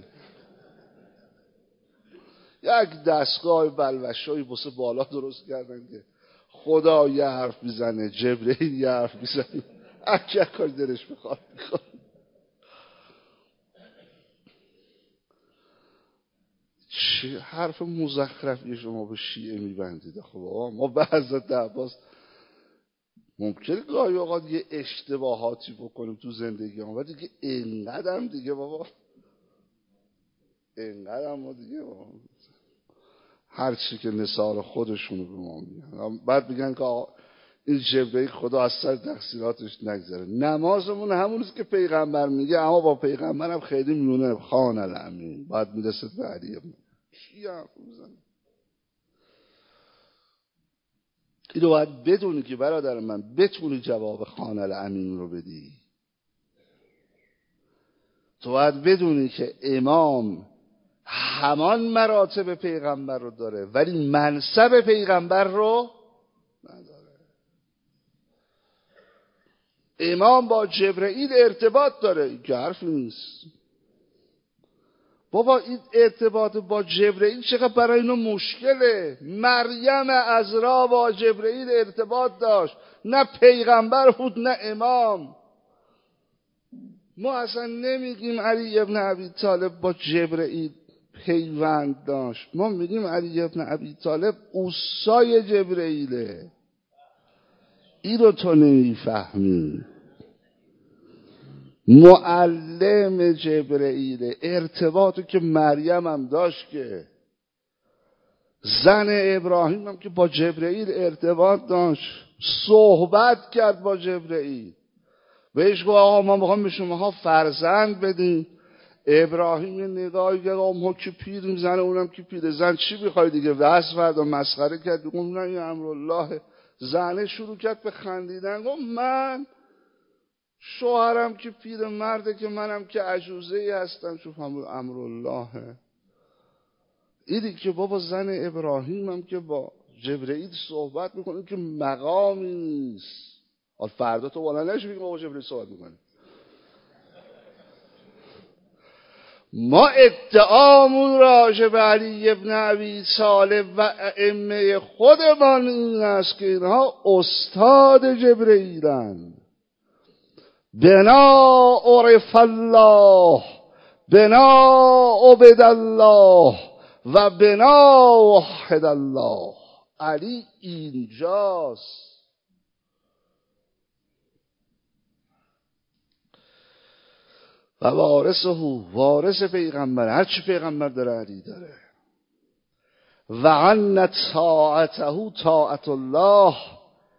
یک دستگاه بلوشایی بسه بالا درست کردن که خدا یه حرف میزنه، جبرئیل یه حرف میزنه، هر کاری دلش بخواد میکنه. چه حرف مزخرفی شما به شیعه میبندید؟ خب ما به حضرت عباس ممکنه گاهی اوقات یه اشتباهاتی بکنیم تو زندگی هم، ولی دیگه اینقدر دیگه بابا، اینقدر ما دیگه بابا هر چی که نثار خودشونو به ما میگن. بعد میگن که این جبرئیل خدا از سر تقصیراتش نگذره. نمازمون همونیست که پیغمبر میگه، اما با پیغمبرم خیلی میونه خان الامین. بعد میرسه به علی ابن کی حرف میزنه. اینو باید بدونی که برادر من بتونی جواب خان الامین رو بدی. تو باید بدونی که امام همان مراتب پیغمبر رو داره ولی منصب پیغمبر رو نداره. امام با جبرئیل ارتباط داره، این که حرفی نیست. بابا این ارتباط با جبرئیل چقدر برای اینو مشکله. مریم عذرا با جبرئیل ارتباط داشت، نه پیغمبر بود نه امام. ما اصلا نمیگیم علی ابن ابی طالب با جبرئیل پیوند داشت، ما میگیم علی ابن ابی طالب اوصای جبرئیله. این رو تو نمیفهمی. معلم جبرئیل. ارتباطی که مریم هم داشت، که زن ابراهیم هم که با جبرئیل ارتباط داشت، صحبت کرد با جبرئیل، بهش گفت آقا ما میخوام به شماها فرزند بدیم. ابراهیم یه نگاهی کرد، آقا ما که پیریم، زن اونم که پیره، زن چی میخوای دیگه؟ واسه فردا مسخره کرد، گفت نه این امرالله. زنه شروع کرد به خندیدن، گفت من شوهرم که پیر مرده که منم که عجوزه‌ای هستم، شوف امرالله. ایدی که بابا زن ابراهیم هم که با جبرئیل صحبت میکنه که مقامی نیست. حال فردا تو بالا نشی بگی با جبرئیل صحبت میکنه. ما ادعامون راجع به علی ابن ابی طالب و ائمه خودمان این است که اینها استاد جبرئیلن. بنا عرف الله، بنا عبد الله و بنا وحد الله. علی اینجاست. و وارث پیغمبر، هرچی پیغمبر داره علی داره. و عن طاعته طاعت الله،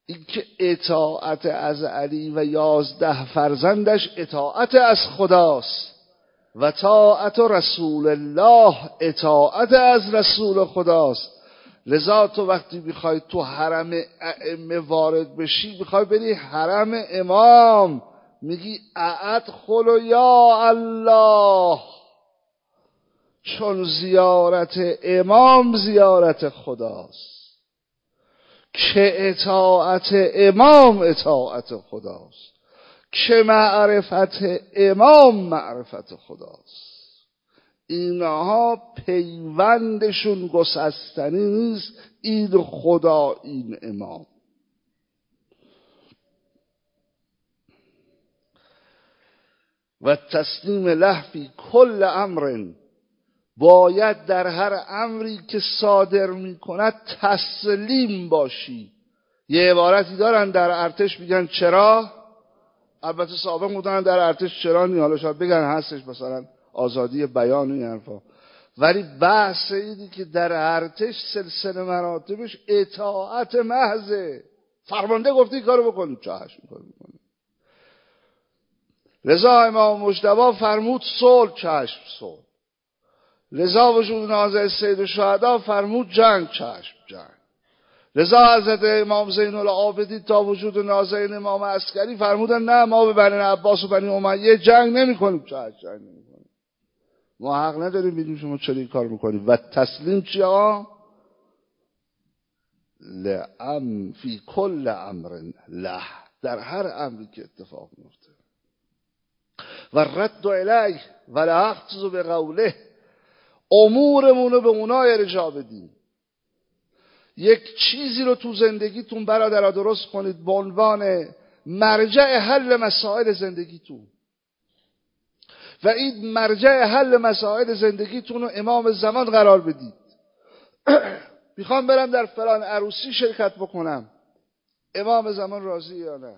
این که اطاعت از علی و 11 فرزندش اطاعت از خداست و طاعت رسول الله اطاعت از رسول خداست. لذا تو وقتی میخوای تو حرم ائمه وارد بشی، میخوای بری حرم امام، میگی ادخل یا الله، چون زیارت امام زیارت خداست، که اطاعت امام اطاعت خداست، که معرفت امام معرفت خداست. اینها پیوندشون گسستنی نیست، این خدا این امام. و تسلیم له فی کل امر، باید در هر امری که صادر میکند تسلیم باشی. یه عبارتی دارن در ارتش میگن چرا، البته سابق بودن در ارتش چرا نی، حالا شاید بگن هستش مثلا آزادی بیان و این حرفا، ولی بحث اینی که در ارتش سلسله مراتبش اطاعت محضه. فرمانده گفتی این کارو بکنیم، چشم میکنیم. رضا امام مجتبی فرمود صلح، چشم صلح. رضا وجود نازل سید الشهدا فرمود جنگ، چشم جنگ. رضا حضرت امام زین العابدین تا وجود نازل امام عسکری فرمودن نه، ما به بنی عباس و بنی امیه جنگ نمی کنیم، چشم جنگ نمی کنیم. ما حق نداریم بگیم شما چرا این کار میکنیم. و تسلیم چی آقا؟ لعم فی کل امر له، در هر امری که اتفاق میفته. و رد الیه و الاخذ بقوله، امورمون رو به اونا ارجاع بدیم. یک چیزی رو تو زندگیتون برادرها درست کنید به عنوان مرجع حل مسائل زندگیتون، و این مرجع حل مسائل زندگیتون رو امام زمان قرار بدید. میخوام برم در فلان عروسی شرکت بکنم، امام زمان راضی یا نه؟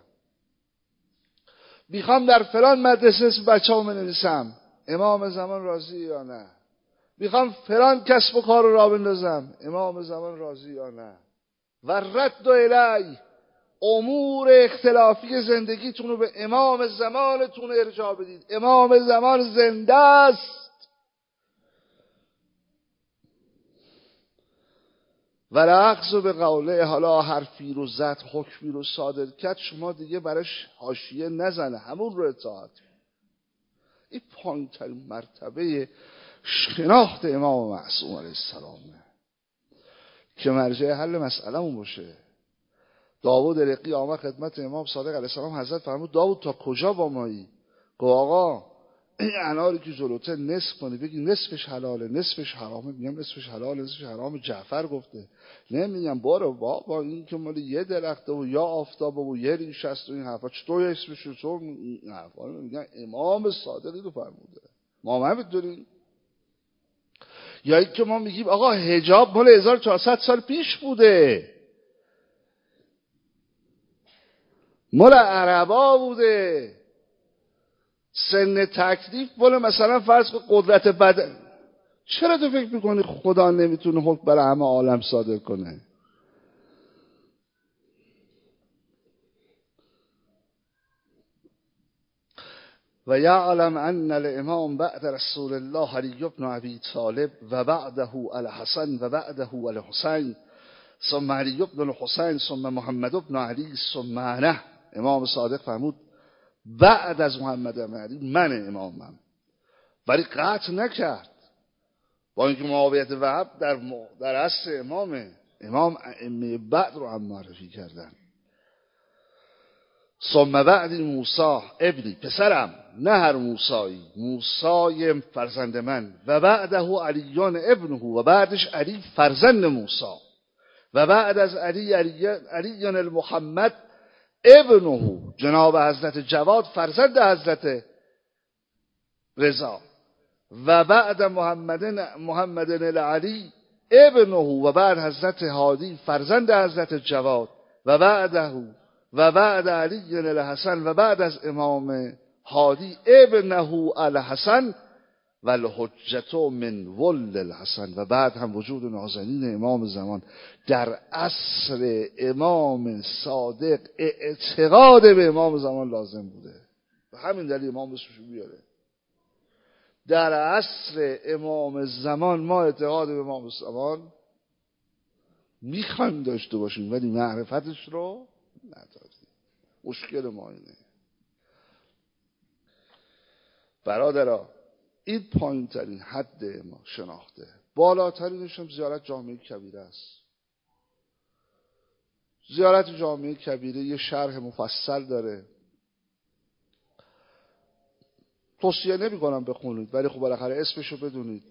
میخوام در فلان مدرسه اسم بچه‌مو بنویسم، امام زمان راضی یا نه؟ میخوام فلان کسب و کار رو راه بندازم، امام زمان راضی یا نه؟ و رد الی، امور اختلافی زندگیتون رو به امام زمانتون ارجاع بدید. امام زمان زنده است. و الاخذ به قوله، حالا حرفی رو زد، حکمی رو صادر کرد، شما دیگه براش حاشیه نزنه، همون رو اطاعت. این پایین‌ترین مرتبه شناخت امام معصوم علیه السلامه که مرجع حل مسئله‌مون باشه. داوود رقی آمد خدمت امام صادق علیه السلام، حضرت فرمود داوود تا کجا با مایی؟ گفت آقا این اناری که جلوته نصف کنی، بگی نصفش حلاله نصفش حرامه. میگم نصفش حلاله نصفش حرامه، جعفر گفته. نمیگم بارو بابا این که مال یه درخته و یا آفتابه و یه ریش است و این حرفا، چطور اسمش رو این حرفا رو میگن امام صادقی رو فرموده. ما هم بدونیم. یا این که ما میگیم آقا حجاب مال 1400 سال پیش بوده، مال عربا بوده. سن تکلیف مال مثلا فرض کن قدرت بدن. چرا تو فکر میکنی خدا نمیتونه حکم برای همه عالم صادر کنه؟ و یعلم ان الامام بعد رسول الله علی بن ابی طالب و بعده الحسن و بعده الحسین ثم علی بن الحسین ثم محمد بن علی ثم انا. امام صادق فرمود بعد از محمد بن علی من امامم، ولی قطع نکرد. با اینکه معاویه وهب در عصر امام ائمه بعد رو هم معرفی کردن. ثم بعد موسی ابنی، پسرم، نه هر موسایی، موسی فرزند من. و بعده علیان ابنه، و بعدش علی فرزند موسی. و بعد از علیان المحمد ابنه، جناب حضرت جواد فرزند حضرت رضا. و بعد محمد العلی ابنه، و بعد حضرت هادی فرزند حضرت جواد. و بعد علی الحسن، و بعد از امام هادی ابنه الحسن و الحجت من ول الحسن، و بعد هم وجود نازنین امام زمان در عصر امام صادق اعتقاد به امام زمان لازم بوده. و همین دلیل امام اسمشو بیاره. در عصر امام زمان ما اعتقاد به امام زمان میخوایم داشته باشیم ولی معرفتش رو نداریم. مشکل ما اینه. برادرها، این پایین ترین حد ما شناخته، بالاترینش هم زیارت جامعه کبیره است. زیارت جامعه کبیره یه شرح مفصل داره، توصیه نمی کنم بخونید ولی خب بالاخره اسمشو بدونید.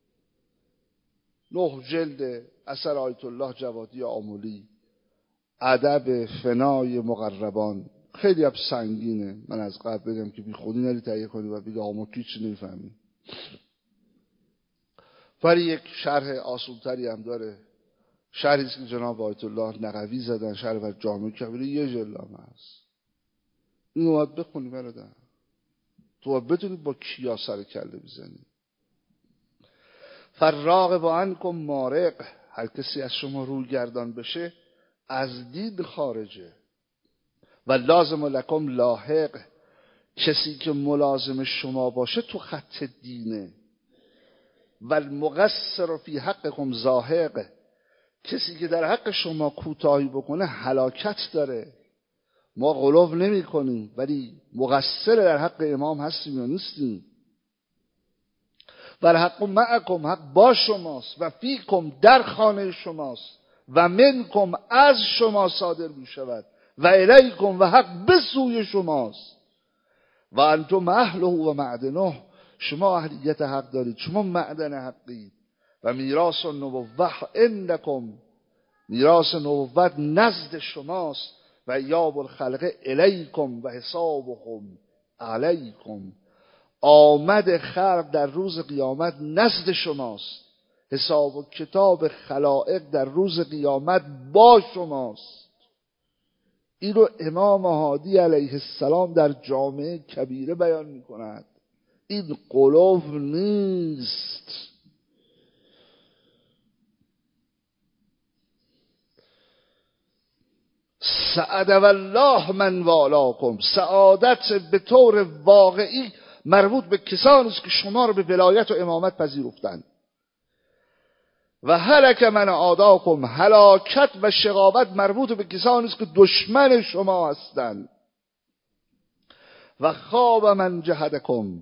9 جلد، اثر آیت الله جوادی آملی، ادب فنای مقربان. خیلی هم سنگینه، من از قبل بگم که بی خودی نری تهیه کنی و بگی آقا ما هیچ نمیفهمیم. ولی یک شرح آسونتری هم داره، شرحی که جناب آیت الله نقوی زدن، شرح بر جامعه کبیره، 1 جلد هم هست. اینو باید بخونی برادر، تو باید بدونی با کیا سر کله میزنی. فراغب عنکم مارق، هر کسی از شما روی گردان بشه از دین خارجه. و لازم لکم لاحق، کسی که ملازم شما باشه تو خط دینه. و المقصر فی حقکم زاهق، کسی که در حق شما کوتاهی بکنه هلاکت داره. ما غلو نمی کنیم ولی مقصر در حق امام هستیم یا نیستیم. و الحق معکم، حق با شماست، و فیکم، در خانه شماست، و منکم، از شما صادر می شود، و الیکم، و حق به سوی شماست. و انتم اهله و معدنه، شما اهلیت حق دارید، شما معدن حقید. و میراث النبوة عندکم، میراث نبوت نزد شماست. و یاب الخلق الیکم و حسابهم علیکم، آمد خلق در روز قیامت نزد شماست، حساب و کتاب خلائق در روز قیامت با شماست. این رو امام هادی علیه السلام در جامعه کبیره بیان می کند. این غلو نیست. سعد والله من والاکم، سعادت به طور واقعی مربوط به کسانی است که شما رو به ولایت و امامت پذیرفتند. و هلک من عاداکم، هلاکت و شقاوت مربوط به کسانی است که دشمن شما هستند. و خواب من جهدکم،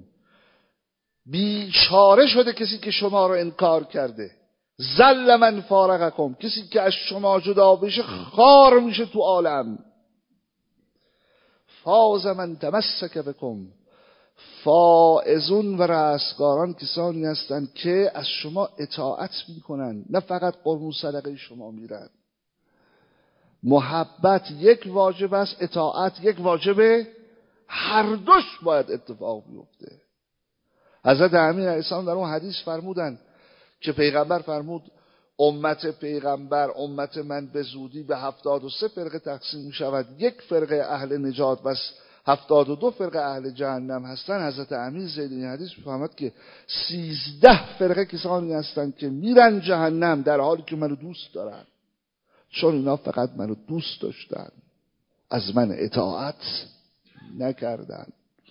بیچاره شده کسی که شما رو انکار کرده. ذل من فارقکم، کسی که از شما جدا بشه خار میشه تو عالم. فاز من تمسک بکم، فائزون و رستگاران کسانی هستند که از شما اطاعت میکنن، نه فقط قربون صدقه شما میرن. محبت یک واجب است، اطاعت یک واجبه، هر دوش باید اتفاق بیفته. حضرت امین علیه السلام در اون حدیث فرمودن که پیغمبر فرمود امت پیغمبر، امت من به زودی به 73 فرقه تقسیم می شود، 1 فرقه اهل نجات و 72 فرقه اهل جهنم هستند. حضرت امین زید این حدیث میفهمد که 13 فرقه کسانی هستند که میرن جهنم در حالی که منو دوست دارن، چون اینا فقط منو دوست داشتن، از من اطاعت نکردن.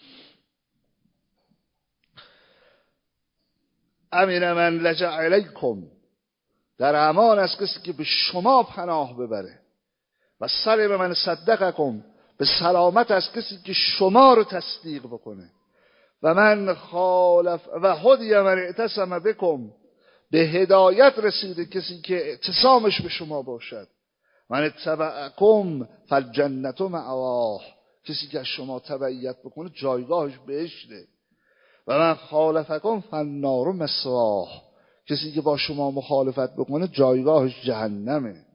امین من لجأ الیکم، در امان از کسی که به شما پناه ببره. و سلم من صدقکم، به سلامت از کسی که شما رو تصدیق بکنه. و من خالف و هدی من اعتصم بکم، به هدایت رسیده کسی که اعتصامش به شما باشد. من اتبعکم فالجنة مأواه، کسی که از شما تبعیت بکنه جایگاهش بهشته. و من خالفکم فالنار مثواه، کسی که با شما مخالفت بکنه جایگاهش جهنمه.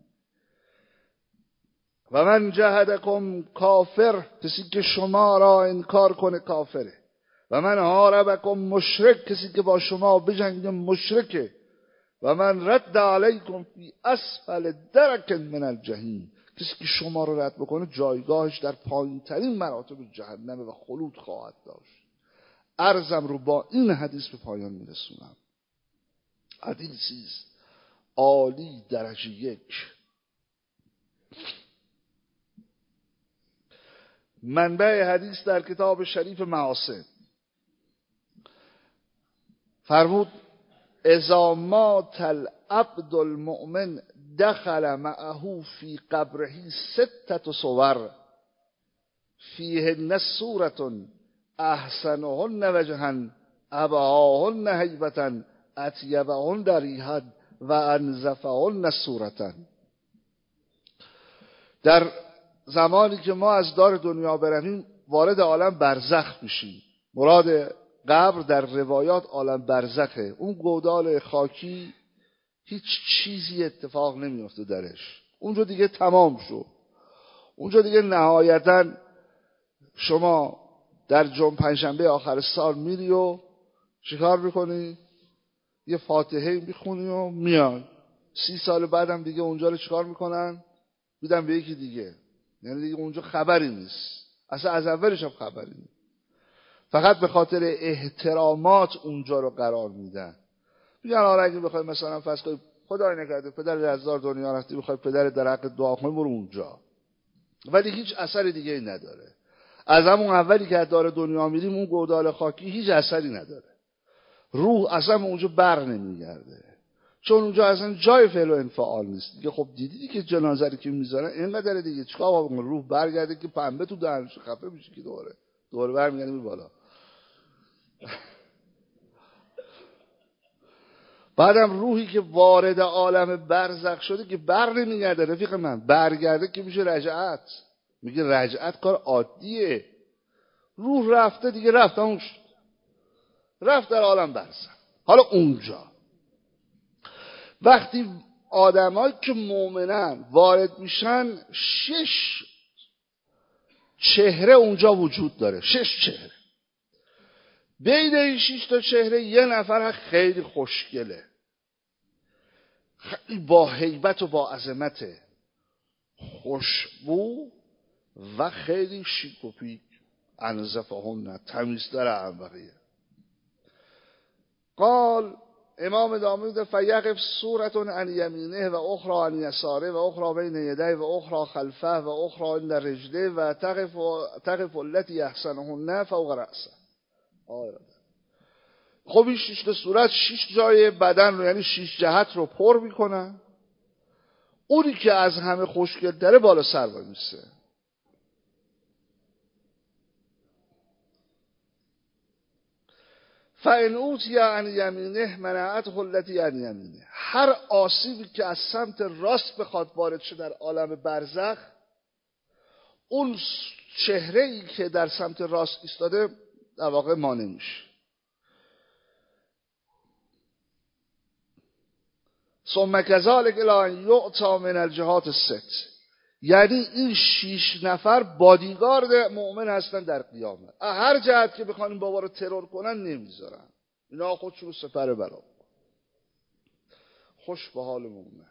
و من جهدکم کافر، کسی که شما را انکار کنه کافره. و من حاربکم مشرک، کسی که با شما بجنگه مشرکه. و من رد علیکم فی اسفل درک من الجحیم، کسی که شما رو رد بکنه جایگاهش در پایین ترین مراتب جهنم و خلود خواهد داشت. عرضم رو با این حدیث به پایان میرسونم. حدیثی است عالی درجه یک. منبع حدیث در کتاب شریف معاصر فرمود اذا مات العبد المؤمن دخل معه في قبره 6 صور فيهن سورة احسنهن وجها ابهاهن هیبة اطیبهن ریحا و انظفهن صورة. در زمانی که ما از دار دنیا برویم وارد عالم برزخ میشیم. مراد قبر در روایات عالم برزخه. اون گودال خاکی هیچ چیزی اتفاق نمیفته درش. اونجا دیگه تمام شد. اونجا دیگه نهایتاً شما در پنجشنبه آخر سال میری و چیکار میکنی؟ یه فاتحه میخونی و میای. 30 سال بعدم دیگه اونجا رو چیکار میکنن؟ میدن به یکی دیگه. یعنی دیگه اونجا خبری نیست. اصلا از اولش هم خبری نیست. فقط به خاطر احترامات اونجا رو قرار میدن. میگن آره اگه بخوای مثلا فرض کنی خدای نکرده پدر رزدار دنیا رفتی بخوای پدر در حق دعا کنی برو اونجا. ولی هیچ اثر دیگه ای نداره. از همون اولی که دار دنیا میریم اون گودال خاکی هیچ اثری نداره. روح اصلا اونجا بر نمیگرده. چون اونجا اصلا جای فعل و انفعال نیست دیگه. خب دیدی که جنازه رو که میذارن اینقدر دیگه چیکار با روح برگرده که پنبه تو دهنش خفه میشه که دوره برمیگردیم بالا. بعدم روحی که وارد عالم برزخ شده که بر نمیگرده رفیق من. برگرده که میشه رجعت. میگه رجعت کار عادیه. روح رفته دیگه رفته اون شد. رفت در عالم برزخ. حالا اونجا وقتی آدمایی که مؤمنن وارد میشن 6 چهره اونجا وجود داره. 6 چهره. بین این 6 تا چهره یه نفر خیلی خوشگله. خیلی با هیبت و با عظمت، خوشبو و خیلی شیک و پیک. انظفهن تمیزتر از بقیه. قال امام دامود فیقف صورت عن یمینه و اخرى عن یساره و اخرى بین یدیه و اخرى خلفه و اخرى عند رجله و تقف التي احسنهن فوق رأسه. خب این 6 تا صورت 6 جای بدن رو یعنی 6 جهت رو پر میکنن. اونی که از همه خوشگل داره بالا سر میسه. فَإِنْ أُوتِیَ عَنْ یمینه منعته التي عن یمینه. هر آسیبی که از سمت راست بخواد وارد شه در عالم برزخ اون چهره‌ای که در سمت راست ایستاده در واقع مانع میشه. ثم كذلك الى ان يؤتى من الجهات الست. یعنی این 6 نفر بادیگارد مؤمن هستن در قیامت. هر جهت که بخوان این بابا رو ترور کنن نمیذارن. اینا خودشون رو سپر بلا. خوش به حال مؤمن.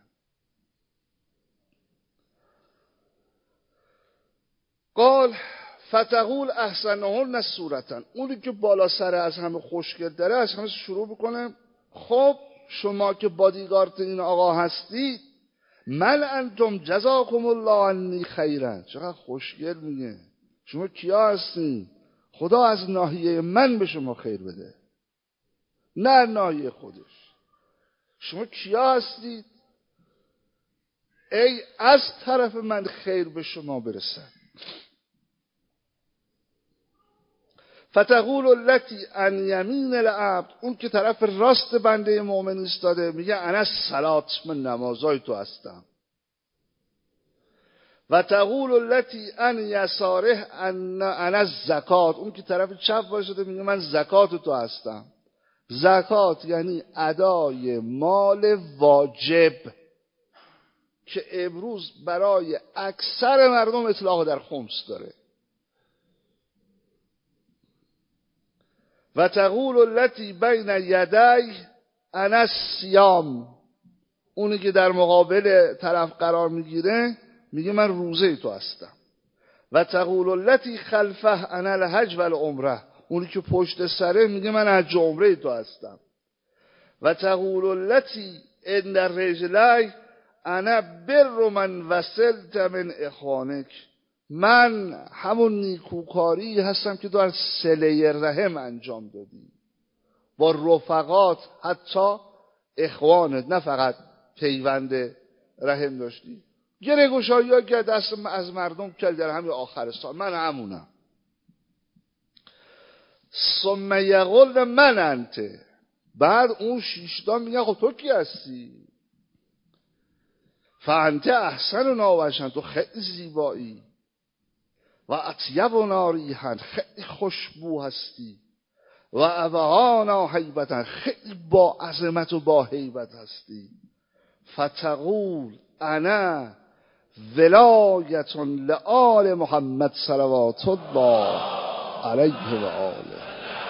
قال فتقول احسنهن صورتن. اونی که بالا سر از همه خوشگل داره از همه شروع بکنه خب شما که بادیگارد این آقا هستید من انتم جزاکم الله عنی خیرا. چقدر خوشگل میگه. شما کیا هستین؟ خدا از ناحیه من به شما خیر بده نه ناحیه خودش. شما کیا هستید؟ ای از طرف من خیر به شما برسد. فتقول التي عن یمین العبد. اون که طرف راست بنده مؤمن ایستاده میگه انا الصلات، من نمازای تو هستم. و تقول التي عن یساره انا الزکات. اون که طرف چپ وایساده میگه من زکات تو هستم. زکات یعنی ادای مال واجب که امروز برای اکثر مردم اطلاق در خمس داره. و تقول التي بین یدی انا الصیام. اونی که در مقابل طرف قرار میگیره میگه من روزه تو هستم. و تقول التي خلفه انا الحج و العمره. اونی که پشت سره میگه من از جمله تو هستم. و تقول التی عند رجلی انا بر من وصلت من اخوانک، من همون نیکوکاری هستم که تو از صله رحم انجام دادی با رفقات، حتی اخوانت، نه فقط پیوند رحم داشتی. گره گشایی ها که دست از مردم کل در همین آخر سال، من همونم. ثم یقول من انت، بعد اون شیشتا میگن خب تو کی هستی؟ فانت احسننا وجها، تو خیلی زیبایی، و اطیبنا ریحا، خیلی خوشبو هستی، و ابهانا هیبتا، خیلی با عظمت و با هیبت هستی. فتقول انا ولایت لآل محمد صلوات الله علیه و آله.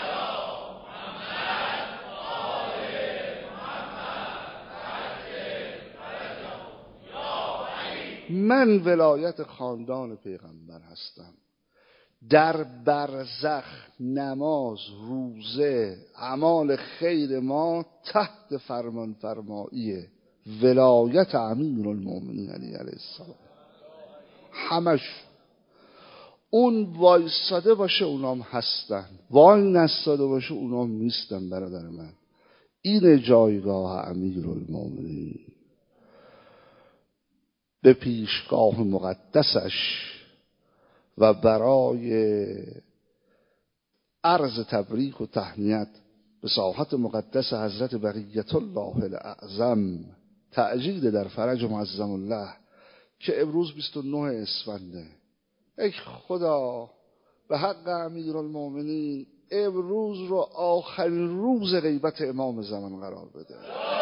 من ولایت خاندان پیغمبر هستم. در برزخ نماز، روزه، اعمال خیر ما تحت فرمان فرمایی ولایت امیرالمومنین علیه السلام. همش اون وایستاده باشه اونام هستن، وای نستاده باشه اونام نیستن. برادر من، این جایگاه امیرالمومنین. به پیشگاه مقدسش و برای عرض تبریک و تهنیت به ساحت مقدس حضرت بقیت الله الاعظم، تأجیل در فرج معظم الله که امروز 29 اسفنده. ای خدا به حق امیرالمومنین امروز رو آخرین روز غیبت امام زمان قرار بده،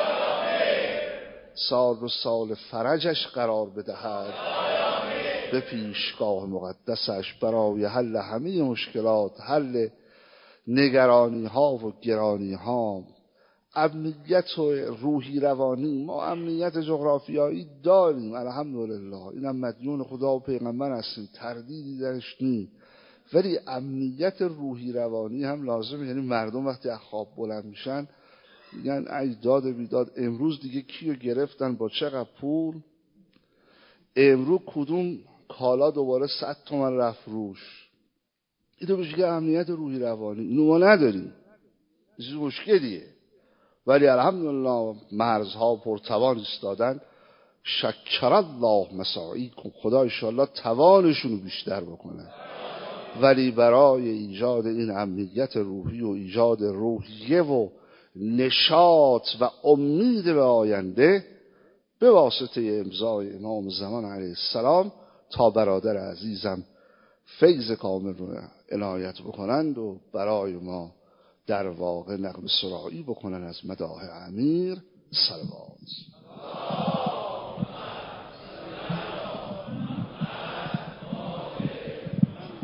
سال رو سال فرجش قرار بدهد، به پیشگاه مقدسش برای حل همه مشکلات، حل نگرانی ها و گرانی ها، امنیت و روحی روانی. ما امنیت جغرافیایی داریم الحمدلله، اینم مدیون خدا و پیغمبر هستیم، تردیدی درش نیست، ولی امنیت روحی روانی هم لازمه. یعنی مردم وقتی از خواب بلند میشن میگن ای داد بیداد، امروز دیگه کیو گرفتن با چقدر پول، امروز کدوم کالا دوباره 100 تومن رفت روش. اینو بهش میگه امنیت روحی روانی. اینو ما نداریم، این مشکلیه. ولی الحمدلله مرزها پرتوان ایستادن. شکر الله مساعیکم، خدا انشاءالله توانشون رو بیشتر بکنه. ولی برای ایجاد این امنیت روحی و ایجاد روحیه و نشاط و امید به آینده، به واسطه امضای امام زمان علیه السلام، تا برادر عزیزم فیض کامل رو عنایت بکنند و برای ما در واقع نغمه سرایی بکنن از مداح امیر. صلوات.